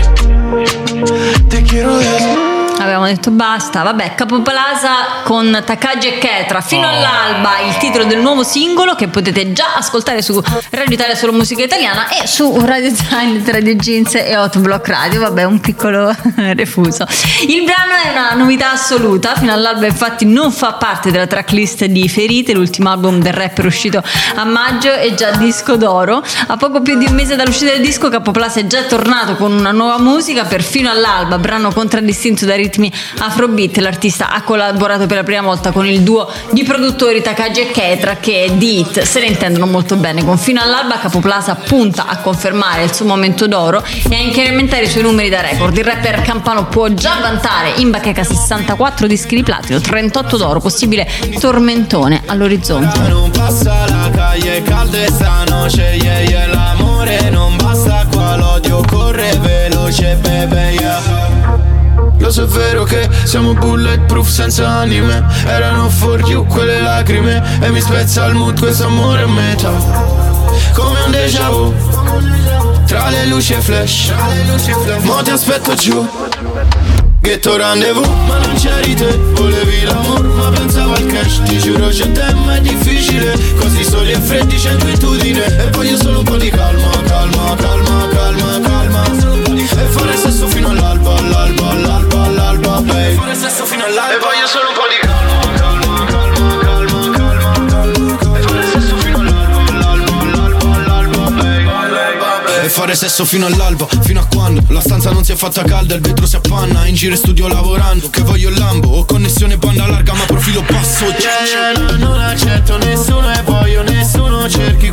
S10: Te quiero desnuda.
S2: Avevamo detto basta, vabbè, Capo Plaza con Takagi e Ketra, Fino all'alba, il titolo del nuovo singolo che potete già ascoltare su Radio Italia Solo Musica Italiana e su Radio Zain, Radio Jeans e Hot Block Radio, vabbè, un piccolo refuso. Il brano è una novità assoluta, Fino all'alba infatti non fa parte della tracklist di Ferite, l'ultimo album del rapper uscito a maggio e già disco d'oro. A poco più di un mese dall'uscita del disco, Capo Plaza è già tornato con una nuova musica per Fino all'alba, brano contraddistinto da ritmi afrobeat. L'artista ha collaborato per la prima volta con il duo di produttori Takagi e Ketra, che di hit se ne intendono molto bene. Con Fino all'alba Capo Plaza punta a confermare il suo momento d'oro e a incrementare i suoi numeri da record. Il rapper campano può già vantare in bacheca sessantaquattro dischi di platino, trentotto d'oro, possibile tormentone all'orizzonte.
S11: Non passa la calle calda e sta noce, yeah, yeah, l'amore non basta qua, l'odio corre veloce, baby, yeah. Lo so è vero che siamo bulletproof senza anime, erano for you quelle lacrime e mi spezza il mood questo amore a metà, come un déjà vu, tra le luci e flash, mo ti aspetto giù, ghetto rendezvous, ma non c'eri te, volevi l'amore ma pensavo al cash, ti giuro c'è tempo è difficile, così soli e freddi c'è inquietudine e voglio solo un po' di calma, calma, calma, calma, calma, e fare sesso fino all'alba, all'alba, all'alba, all'alba, babe, fare sesso fino all'alba e voglio solo un po' di calma, calma, calma, calma, calma, calma, e fare sesso fino all'alba, all'alba, all'alba, all'alba, babe, e fare sesso fino all'alba, fino a quando la stanza non si è fatta calda, il vetro si appanna, in giro e studio lavorando, che voglio il Lambo, ho connessione banda larga ma profilo basso, yeah, yeah, no, non accetto nessuno e voglio nessuno, cerchi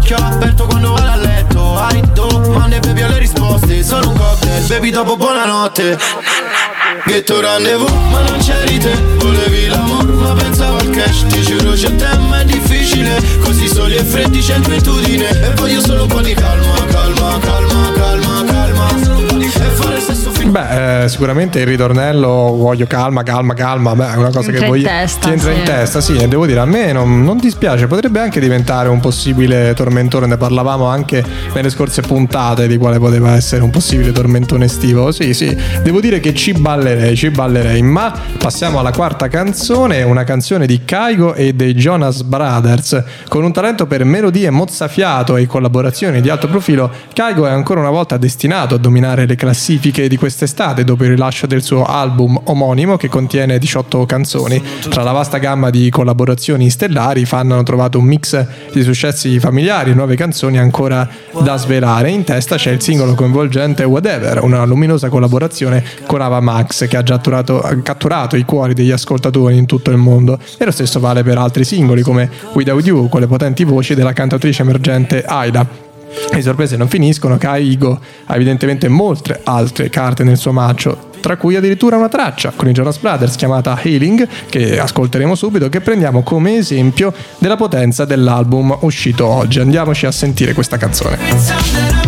S11: occhio aperto quando vado a letto. Hai domande, bevi alle risposte, solo un cocktail, bevi dopo buonanotte. Ghetto rendezvous, ma non c'eri te. Volevi l'amore, ma pensavo al cash. Ti giuro c'è te, ma è difficile. Così soli e freddi c'è inquietudine. E voglio solo un po' di calma, calma, calma, calma, calma. E fare il stesso film.
S3: Beh, eh, sicuramente il ritornello voglio calma, calma, calma. Beh, è una cosa
S2: entra
S3: che voglio.
S2: in testa,
S3: ti entra
S2: sì.
S3: in testa, sì. E devo dire, a me non, non dispiace. Potrebbe anche diventare un possibile tormentone. Ne parlavamo anche nelle scorse puntate di quale poteva essere un possibile tormentone estivo. Sì, sì. Devo dire che ci ballerei, ci ballerei. Ma passiamo alla quarta canzone, una canzone di Kygo e dei Jonas Brothers. Con un talento per melodie mozzafiato e collaborazioni di alto profilo, Kygo è ancora una volta destinato a dominare le classifiche di quest'estate dopo il rilascio del suo album omonimo che contiene diciotto canzoni. Tra la vasta gamma di collaborazioni stellari, i fan hanno trovato un mix di successi familiari e nuove canzoni ancora da svelare. In testa c'è il singolo coinvolgente Whatever, una luminosa collaborazione con Ava Max che ha già catturato, catturato i cuori degli ascoltatori in tutto il mondo, e lo stesso vale per altri singoli come Without You con le potenti voci della cantautrice emergente Ayla. Le sorprese non finiscono, Kygo ha evidentemente molte altre carte nel suo mazzo, tra cui addirittura una traccia con i Jonas Brothers chiamata Healing, che ascolteremo subito, che prendiamo come esempio della potenza dell'album uscito oggi. Andiamoci a sentire questa canzone.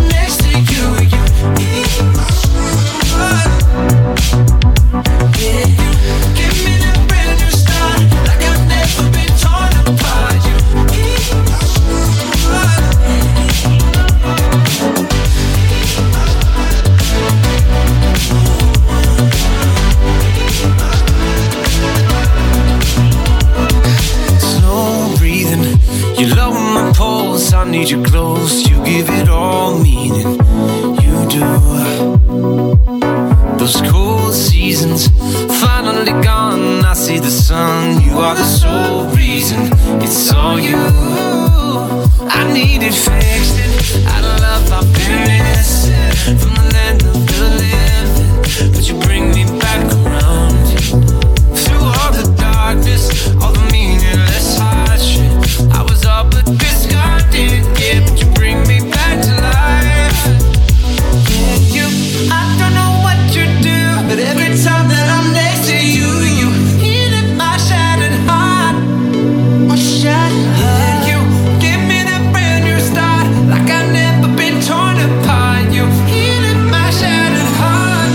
S9: I need you close, you give it all meaning, you do. Those cold seasons finally gone, I see the sun, you are the sole reason, it's all you. I need it fixed, out of love I've been missing, from the land of the living, but you bring me back around. Through all the darkness, all the meaningless hardship, I was all but discarded, yeah, but you bring me back to life. Yeah, you, I don't know what you do, but every time that I'm next to you, you heal in my shattered heart, my shattered heart. Yeah, you give me that brand new start, like I've never been torn apart. You heal in my shattered heart.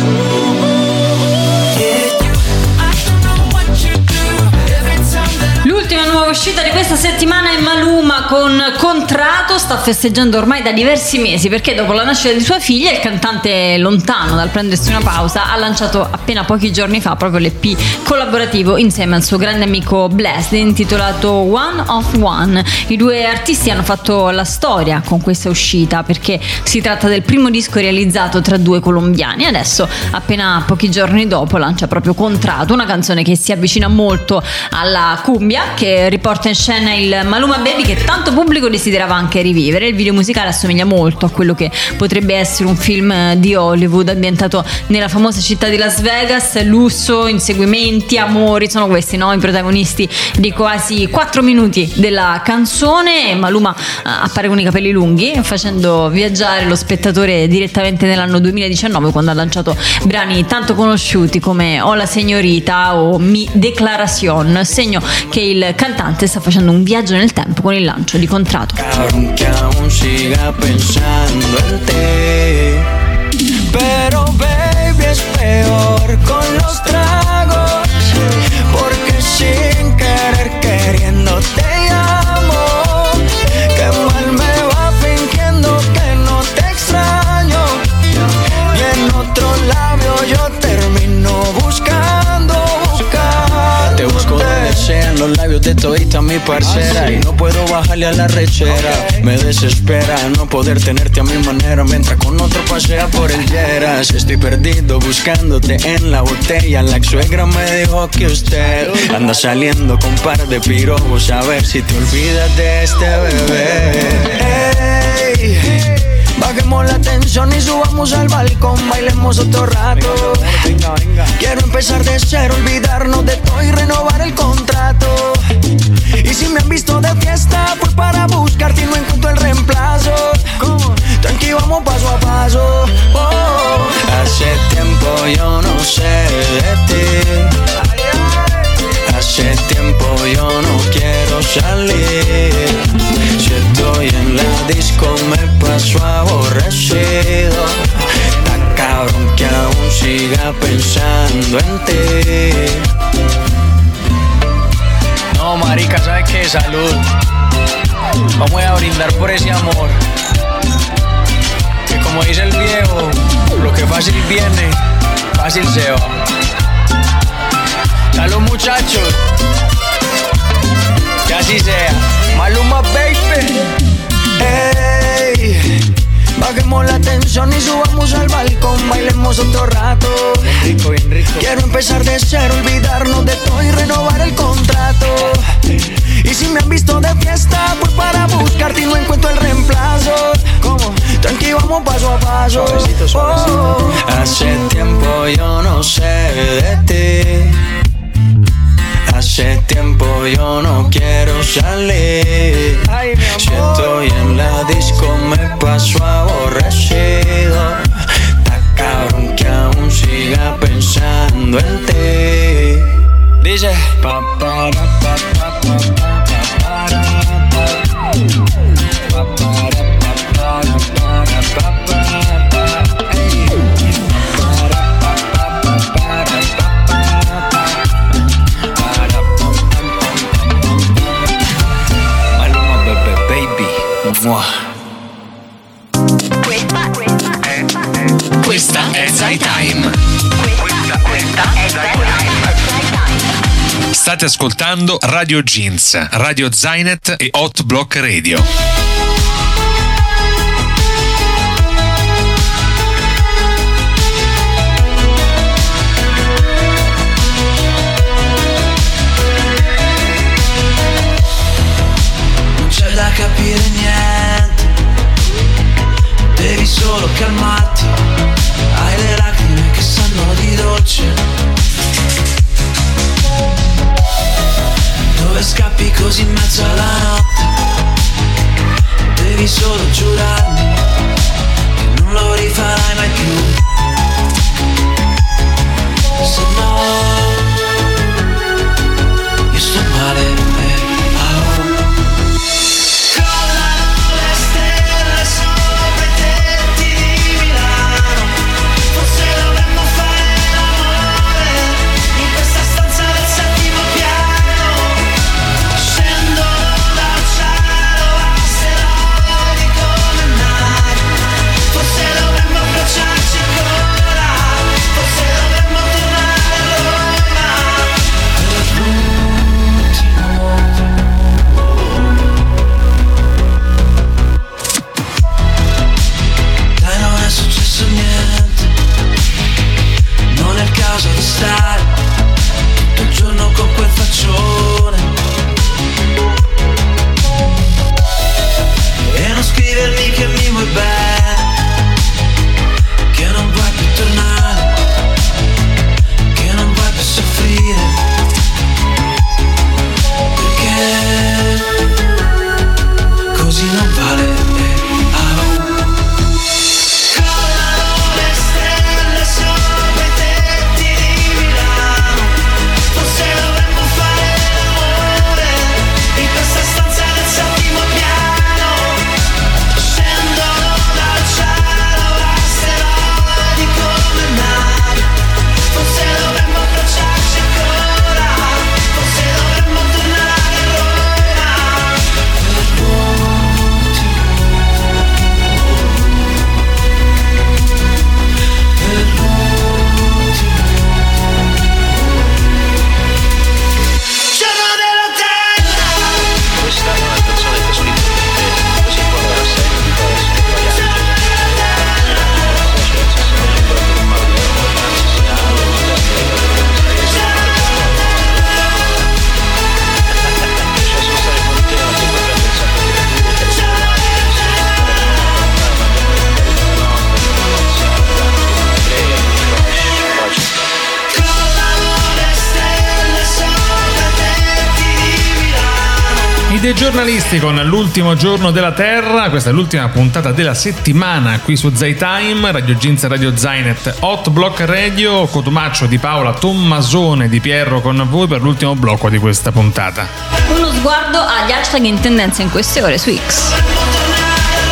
S9: Yeah, you, I don't know what you do, every time that I'm.
S2: L'ultima nuova uscita di questa settimana è Maluma con Contrato. Sta festeggiando ormai da diversi mesi perché dopo la nascita di sua figlia il cantante, lontano dal prendersi una pausa, ha lanciato appena pochi giorni fa proprio l'E P collaborativo insieme al suo grande amico Blessed intitolato One of One. I due artisti hanno fatto la storia con questa uscita perché si tratta del primo disco realizzato tra due colombiani. Adesso, appena pochi giorni dopo, lancia proprio Contrato, una canzone che si avvicina molto alla cumbia che riporta in scena il Maluma Baby che tanto pubblico desiderava anche rivivere. Il video musicale assomiglia molto a quello che potrebbe essere un film di Hollywood ambientato nella famosa città di Las Vegas. Lusso, inseguimenti, amori, sono questi, no? I protagonisti di quasi quattro minuti della canzone. Maluma appare con i capelli lunghi facendo viaggiare lo spettatore direttamente nell'anno duemiladiciannove, quando ha lanciato brani tanto conosciuti come Hola Señorita o Mi Declaración, segno che il cantante sta facendo un viaggio nel tempo con il lancio di Contrato.
S9: Aunque aún siga pensando en ti, pero baby es peor con los tragos, porque sin querer queriendo te llamo, que mal me va fingiendo que no te extraño, y en otro labio yo termino buscando, buscando. Te busco donde sea, en los labios de todita mi parcera, y no puedo bajarle a la rechera. Me desespera no poder tenerte a mi manera mientras con otro pasea por el Lleras. Estoy perdido buscándote en la botella. La ex suegra me dijo que usted anda saliendo con un par de pirobos, a ver si te olvidas de este bebé. Hey, bajemos la tensión y subamos al balcón, bailemos otro rato. Venga, venga. Quiero empezar de cero, olvidarnos de todo y renovar el contrato. Y si me han visto de fiesta, fue para buscarte y no encuentro el reemplazo.
S10: disco me paso aborrecido. Está cabrón que aún siga pensando en ti.
S12: No, marica, ¿sabes qué? Salud. Vamos a brindar por ese amor. Que como dice el viejo, lo que fácil viene, fácil se va. Salud, muchachos. Que así sea. Maluma, baby.
S10: Ey, bajemos la tensión y subamos al balcón, bailemos otro rato.
S12: Bien rico, bien rico.
S10: Quiero empezar de cero, olvidarnos de todo y renovar el contrato. Y si me han visto de fiesta, voy para buscarte y no encuentro el reemplazo. ¿Cómo? Tranqui, vamos paso a paso.
S12: Suavecito, suavecito.
S10: Oh, hace tiempo yo no sé de ti. Hace tiempo yo no quiero salir.
S12: Ay, mi amor.
S10: Si estoy en la disco me paso aborrecido. Está cabrón que aún siga pensando en ti.
S12: Dice
S10: Pa, para, pa, pa, pa, pa, pa, para, pa. Pa, para, pa, para, para, pa, pa, pa. Ey. Para, pa, pa, pa, para, pa, pa, pa. Para, pam, pam, pam, pam, pam.
S12: Maluma, bebé, baby. Mua.
S13: Questa è Zai Time.
S7: Questa, questa è Zai Time.
S13: State ascoltando Radio Jeans, Radio Zainet e Hot Block Radio.
S10: Non c'è da capire niente, devi solo calmarti. Hai le lacrime che sanno di dolce. Dove scappi così in mezzo alla notte? Devi solo giurarmi che non lo rifarai mai più. Se no io sto male, eh, ah. Crollano le stelle sopra i tetti di Milano. Forse dovremmo fare l'amore in questa stanza del settimo piano. Scendono dal cielo asteroidi come nari. Forse dovremmo abbracciarci ancora. Forse dovremmo tornare a Roma per l'ultimo. Dai, non è successo niente, non è il caso di stare tutto il giorno con quel faccione e non scrivermi che mi vuoi bene, che non vuoi più tornare, che non vuoi più soffrire, perché così non vale, eh, ah. Crollano le stelle sopra i tetti di Milano. Forse dovremmo fare l'amore in questa stanza del settimo piano. Scendono dal cielo asteroidi come nari. Forse dovremmo abbracciarci ancora. Forse dovremmo tornare a Roma per l'ultimo. Per l'ultimo giorno della terra.
S12: Questa è una canzone che ho scritto per te, così quando era sempre un po'
S10: Crollano le stelle sopra i tetti di Milano.
S1: I dei giornalisti con l'ultimo giorno della Terra. Questa è l'ultima puntata della settimana qui su Zai Time, Radio Jeans, Radio Zainet, Hot Block Radio. Cotumaccio, Di Paola, Tommasone, Di Pierro con voi per l'ultimo blocco di questa puntata.
S2: Uno sguardo agli hashtag in tendenza in queste ore su X.
S10: Tornare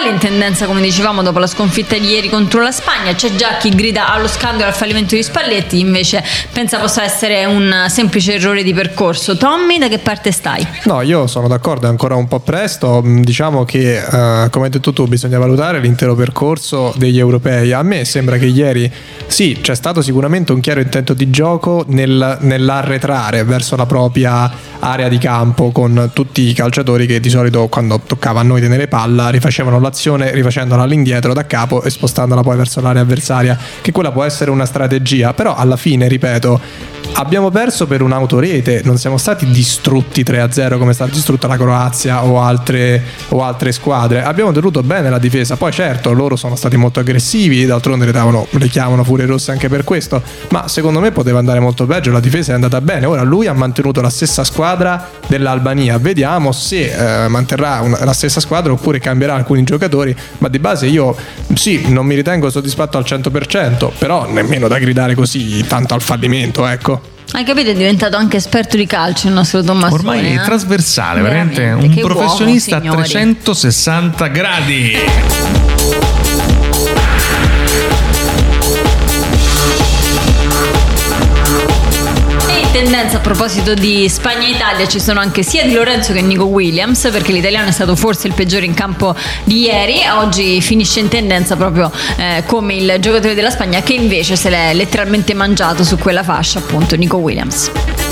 S2: mondiale, in tendenza come dicevamo dopo la sconfitta di ieri contro la Spagna. C'è già chi grida allo scandalo e al fallimento di Spalletti, invece pensa possa essere un semplice errore di percorso. Tommy, da che parte stai?
S3: No, io sono d'accordo, è ancora un po' presto. Diciamo che uh, come hai detto tu, bisogna valutare l'intero percorso degli europei. A me sembra che ieri sì, c'è stato sicuramente un chiaro intento di gioco nel, nell'arretrare verso la propria area di campo, con tutti i calciatori che di solito quando toccava a noi tenere palla rifacevano l'azione rifacendola all'indietro da capo e spostandola poi verso l'area avversaria, che quella può essere una strategia, però alla fine, ripeto, abbiamo perso per un'autorete, non siamo stati distrutti tre a zero come è stata distrutta la Croazia o altre, o altre squadre. Abbiamo tenuto bene la difesa, poi certo loro sono stati molto aggressivi, d'altronde le, davano, le chiamano furie rosse anche per questo, ma secondo me poteva andare molto peggio, la difesa è andata bene. Ora lui ha mantenuto la stessa squadra dell'Albania, vediamo se eh, manterrà una, la stessa squadra oppure cambierà alcuni giocatori, ma di base io sì, non mi ritengo soddisfatto al cento per cento, però nemmeno da gridare così tanto al fallimento, ecco.
S2: Hai capito, è diventato anche esperto di calcio il nostro Tommaso.
S1: Ormai è
S2: eh?
S1: trasversale, veramente,
S2: veramente
S1: un professionista
S2: uomo,
S1: a trecentosessanta gradi.
S2: Tendenza, a proposito di Spagna e Italia, ci sono anche sia Di Lorenzo che Nico Williams, perché l'italiano è stato forse il peggiore in campo di ieri. Oggi finisce in tendenza proprio eh, come il giocatore della Spagna, che invece se l'è letteralmente mangiato su quella fascia, appunto Nico Williams.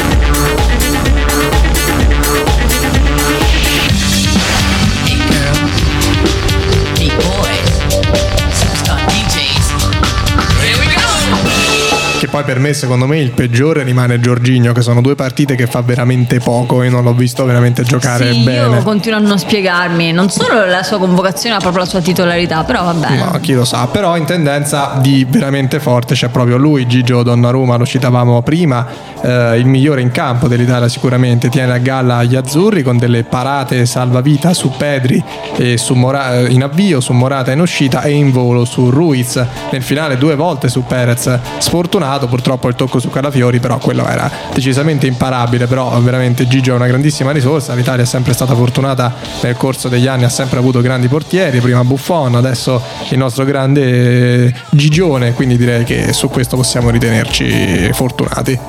S3: Che poi per me, secondo me, il peggiore rimane Jorginho, che sono due partite che fa veramente poco. Io non l'ho visto veramente giocare
S2: sì,
S3: bene.
S2: Io continuo a non spiegarmi, non solo la sua convocazione ma proprio la sua titolarità, però va bene.
S3: No, chi lo sa. Però in tendenza di veramente forte c'è proprio lui, Gigio Donnarumma, lo citavamo prima, eh, il migliore in campo dell'Italia sicuramente, tiene a galla gli azzurri con delle parate salvavita su Pedri e su Mora- in avvio, su Morata in uscita e in volo su Ruiz, nel finale due volte su Perez, sfortunato purtroppo il tocco su Calafiori, però quello era decisamente imparabile. Però veramente Gigio è una grandissima risorsa, l'Italia è sempre stata fortunata nel corso degli anni, ha sempre avuto grandi portieri, prima Buffon, adesso il nostro grande Gigione, quindi direi che su questo possiamo ritenerci fortunati.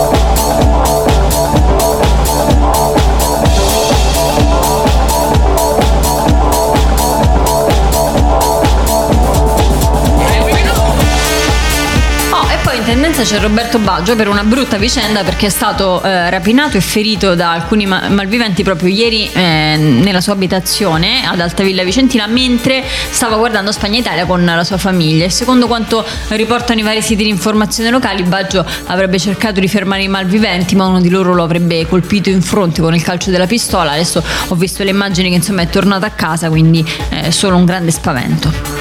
S2: Tendenza c'è Roberto Baggio per una brutta vicenda, perché è stato eh, rapinato e ferito da alcuni ma- malviventi proprio ieri eh, nella sua abitazione ad Altavilla Vicentina, mentre stava guardando Spagna-Italia con la sua famiglia. E secondo quanto riportano i vari siti di informazione locali, Baggio avrebbe cercato di fermare i malviventi, ma uno di loro lo avrebbe colpito in fronte con il calcio della pistola. Adesso ho visto le immagini che insomma è tornato a casa, quindi eh, solo un grande spavento.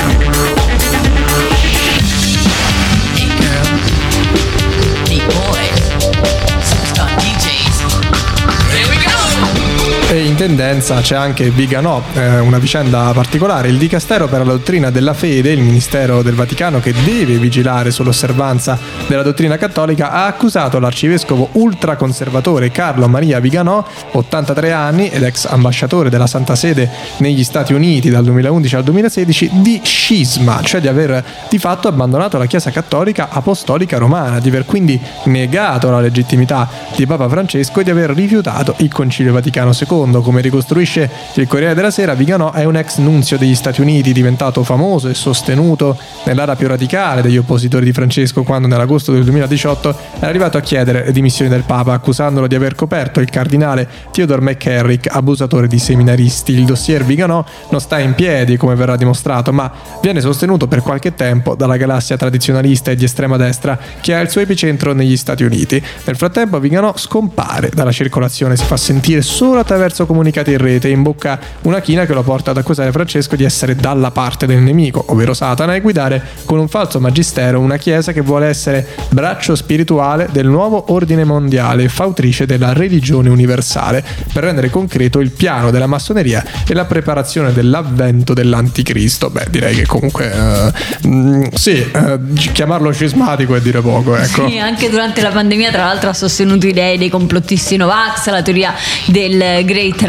S3: E in tendenza c'è anche Viganò, eh, una vicenda particolare. Il Dicastero per la dottrina della fede, il Ministero del Vaticano che deve vigilare sull'osservanza della dottrina cattolica, ha accusato l'arcivescovo ultraconservatore Carlo Maria Viganò, ottantatré anni ed ex ambasciatore della Santa Sede negli Stati Uniti dal duemilaundici al duemilasedici, di scisma, cioè di aver di fatto abbandonato la Chiesa Cattolica Apostolica Romana, di aver quindi negato la legittimità di Papa Francesco e di aver rifiutato il Concilio Vaticano secondo. Come ricostruisce il Corriere della Sera, Viganò è un ex nunzio degli Stati Uniti, diventato famoso e sostenuto nell'ala più radicale degli oppositori di Francesco, quando nell'agosto del duemiladiciotto è arrivato a chiedere le dimissioni del Papa, accusandolo di aver coperto il cardinale Theodore McCarrick, abusatore di seminaristi. Il dossier Viganò non sta in piedi, come verrà dimostrato, ma viene sostenuto per qualche tempo dalla galassia tradizionalista e di estrema destra che ha il suo epicentro negli Stati Uniti. Nel frattempo Viganò scompare dalla circolazione, si fa sentire solo attraverso comunicati in rete, in bocca una china che lo porta ad accusare Francesco di essere dalla parte del nemico, ovvero Satana, e guidare con un falso magistero una chiesa che vuole essere braccio spirituale del nuovo ordine mondiale e fautrice della religione universale, per rendere concreto il piano della massoneria e la preparazione dell'avvento dell'anticristo. Beh, direi che comunque uh, mh, sì, uh, chiamarlo scismatico è dire poco, ecco.
S2: Sì, anche durante la pandemia tra l'altro ha sostenuto idee dei complottisti Novax, la teoria del Great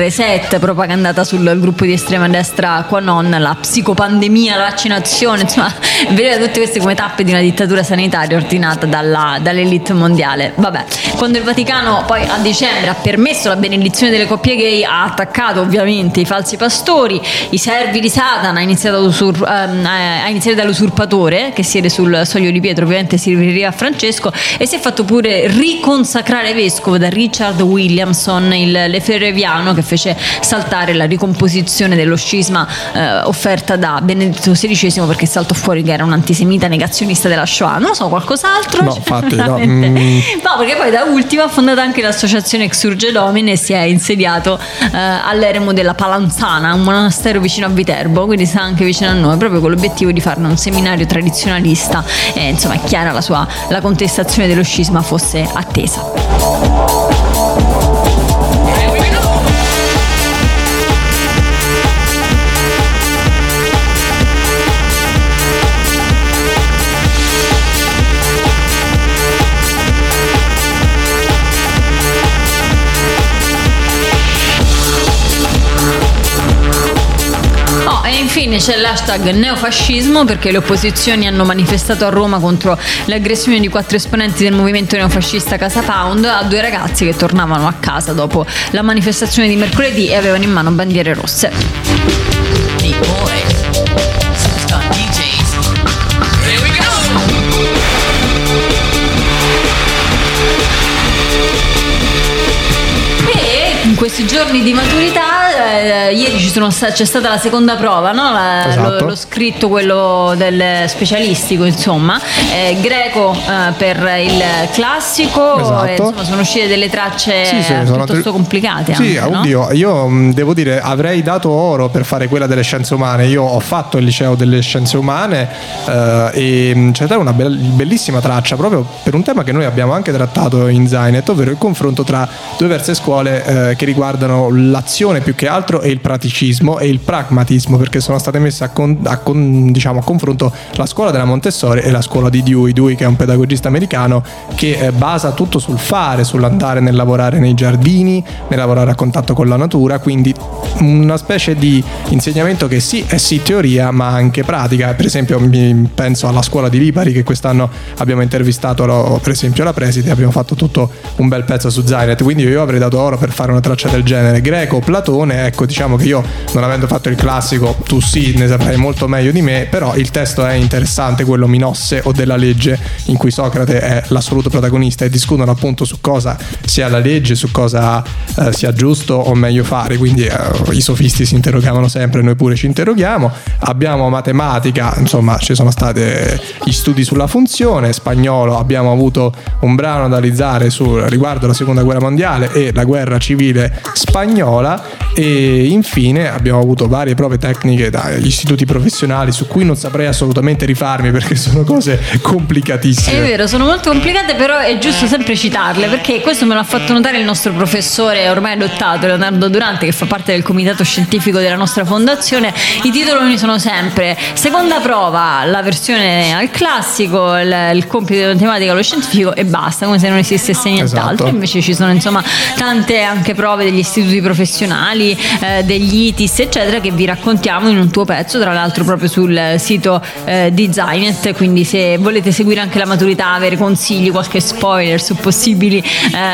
S2: reset propagandata sul gruppo di estrema destra Quanon, la psicopandemia, la vaccinazione, insomma, vedete tutte queste come tappe di una dittatura sanitaria ordinata dalla, dall'elite mondiale. Vabbè, quando il Vaticano poi a dicembre ha permesso la benedizione delle coppie gay, ha attaccato ovviamente i falsi pastori, i servi di Satana, ha iniziato, usur- ehm, ha iniziato dall'usurpatore che siede sul soglio di pietra, ovviamente si riferiva a Francesco, e si è fatto pure riconsacrare vescovo da Richard Williamson, il lefebvriano, che fece saltare la ricomposizione dello scisma eh, offerta da Benedetto sedicesimo, perché saltò fuori che era un antisemita negazionista della Shoah. Non lo so, qualcos'altro?
S3: No,
S2: cioè,
S3: infatti, no.
S2: veramente.
S3: Mm.
S2: No, perché poi da ultimo ha fondato anche l'associazione Exurge Domine e si è insediato eh, all'eremo della Palanzana, un monastero vicino a Viterbo, quindi sta anche vicino a noi, proprio con l'obiettivo di farne un seminario tradizionalista, e insomma è chiara la sua la contestazione dello scisma fosse attesa. Infine c'è l'hashtag neofascismo, perché le opposizioni hanno manifestato a Roma contro l'aggressione di quattro esponenti del movimento neofascista Casa Pound a due ragazzi che tornavano a casa dopo la manifestazione di mercoledì e avevano in mano bandiere rosse.
S14: Hey boys, superstar D Js. Here we go.
S2: E in questi giorni di maturità eh, ieri ci sono sta- c'è stata la seconda prova, no? La,
S3: esatto.
S2: lo, lo scritto, quello del specialistico, insomma, eh, greco eh, per il classico,
S3: Esatto.
S2: e, insomma, sono uscite delle tracce
S3: Sì, sì, sono
S2: piuttosto
S3: tre-
S2: complicate.
S3: Sì,
S2: anche,
S3: oddio,
S2: no?
S3: io mh, devo dire, avrei dato oro per fare quella delle scienze umane. Io ho fatto il liceo delle scienze umane eh, e mh, c'è stata una be- bellissima traccia proprio per un tema che noi abbiamo anche trattato in Zainet, ovvero il confronto tra due diverse scuole eh, che riguardano l'azione più che altro e il praticismo e il pragmatismo, perché sono state messe a, con, a, con, diciamo, a confronto la scuola della Montessori e la scuola di Dewey, Dewey che è un pedagogista americano che eh, basa tutto sul fare, sull'andare nel lavorare nei giardini, nel lavorare a contatto con la natura, quindi una specie di insegnamento che sì è sì teoria ma anche pratica. Per esempio mi penso alla scuola di Lipari, che quest'anno abbiamo intervistato lo, per esempio la preside, abbiamo fatto tutto un bel pezzo su Zainet, quindi io avrei dato oro per fare una traccia del genere. Greco, Platone, ecco, diciamo che io, non avendo fatto il classico, tu sì ne saprai molto meglio di me, però il testo è interessante, quello Minosse o della legge, in cui Socrate è l'assoluto protagonista e discutono appunto su cosa sia la legge, su cosa eh, sia giusto o meglio fare, quindi eh, i sofisti si interrogavano sempre, noi pure ci interroghiamo. Abbiamo matematica, insomma ci sono stati gli studi sulla funzione, spagnolo abbiamo avuto un brano da analizzare su, riguardo la seconda guerra mondiale e la guerra civile spagnola, e infine abbiamo avuto varie prove tecniche dagli istituti professionali su cui non saprei assolutamente rifarmi perché sono cose complicatissime.
S2: È vero, sono molto complicate, però è giusto sempre citarle, perché questo me l'ha fatto notare il nostro professore ormai adottato Leonardo Durante, che fa parte del comitato scientifico della nostra fondazione. I titoloni sono sempre seconda prova, la versione al classico, il, il compito di matematica allo scientifico e basta, come se non esistesse nient'altro.
S3: Esatto.
S2: Invece ci sono insomma tante anche prove degli istituti professionali, eh, degli I T I S eccetera, che vi raccontiamo in un tuo pezzo, tra l'altro proprio sul sito eh, di Zainet. Quindi se volete seguire anche la maturità, avere consigli, qualche spoiler su possibili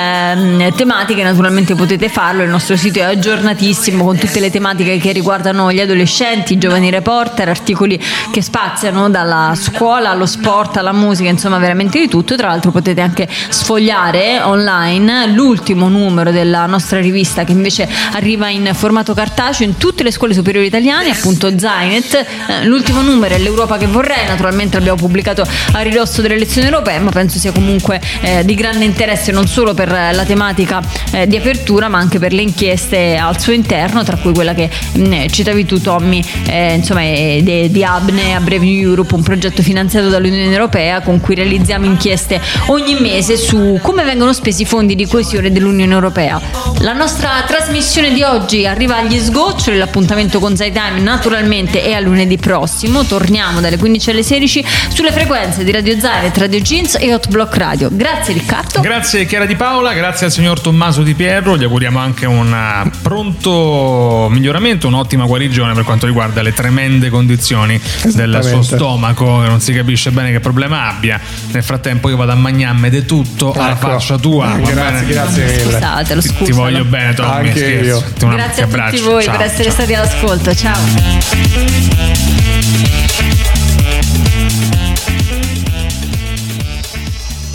S2: eh, tematiche, naturalmente potete farlo. Il nostro sito è aggiornatissimo con tutte le tematiche che riguardano gli adolescenti, i giovani reporter, articoli che spaziano dalla scuola allo sport alla musica, insomma veramente di tutto. Tra l'altro potete anche sfogliare online l'ultimo numero della nostra rivista, che invece arriva in formato cartaceo in tutte le scuole superiori italiane, appunto Zainet. Eh, l'ultimo numero è l'Europa che vorrei, naturalmente l'abbiamo pubblicato a ridosso delle elezioni europee, ma penso sia comunque eh, di grande interesse non solo per la tematica eh, di apertura, ma anche per le inchieste al suo interno, tra cui quella che mh, citavi tu, Tommy, eh, insomma è de, di Abne a Brave New Europe, un progetto finanziato dall'Unione Europea con cui realizziamo inchieste ogni mese su come vengono spesi i fondi di coesione dell'Unione Europea. La nostra trasmissione di oggi arriva agli sgoccioli, l'appuntamento con Zaytime naturalmente è a lunedì prossimo, torniamo dalle quindici alle sedici sulle frequenze di Radio Zainet, Radio Jeans e Hot Block Radio. Grazie Riccardo.
S1: Grazie Chiara Di Paola, grazie al signor Tommaso Di Pierro, gli auguriamo anche un pronto miglioramento, un'ottima guarigione per quanto riguarda le tremende condizioni del suo stomaco, che non si capisce bene che problema abbia. Nel frattempo io vado a mangiarmi di tutto alla
S3: Ecco.
S1: faccia tua.
S3: Grazie,
S1: va bene?
S3: grazie mille.
S2: Scusatelo,
S1: Ti, ti
S2: scusalo.
S1: voglio bene, Tommy.
S3: Anche
S1: scherzo.
S3: io.
S1: Ti un
S2: Grazie a tutti
S1: abbraccio.
S2: voi
S1: Ciao,
S2: per essere
S1: ciao.
S2: stati all'ascolto, ciao.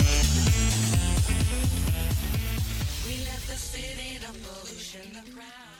S5: We left the city to pollution the crowd.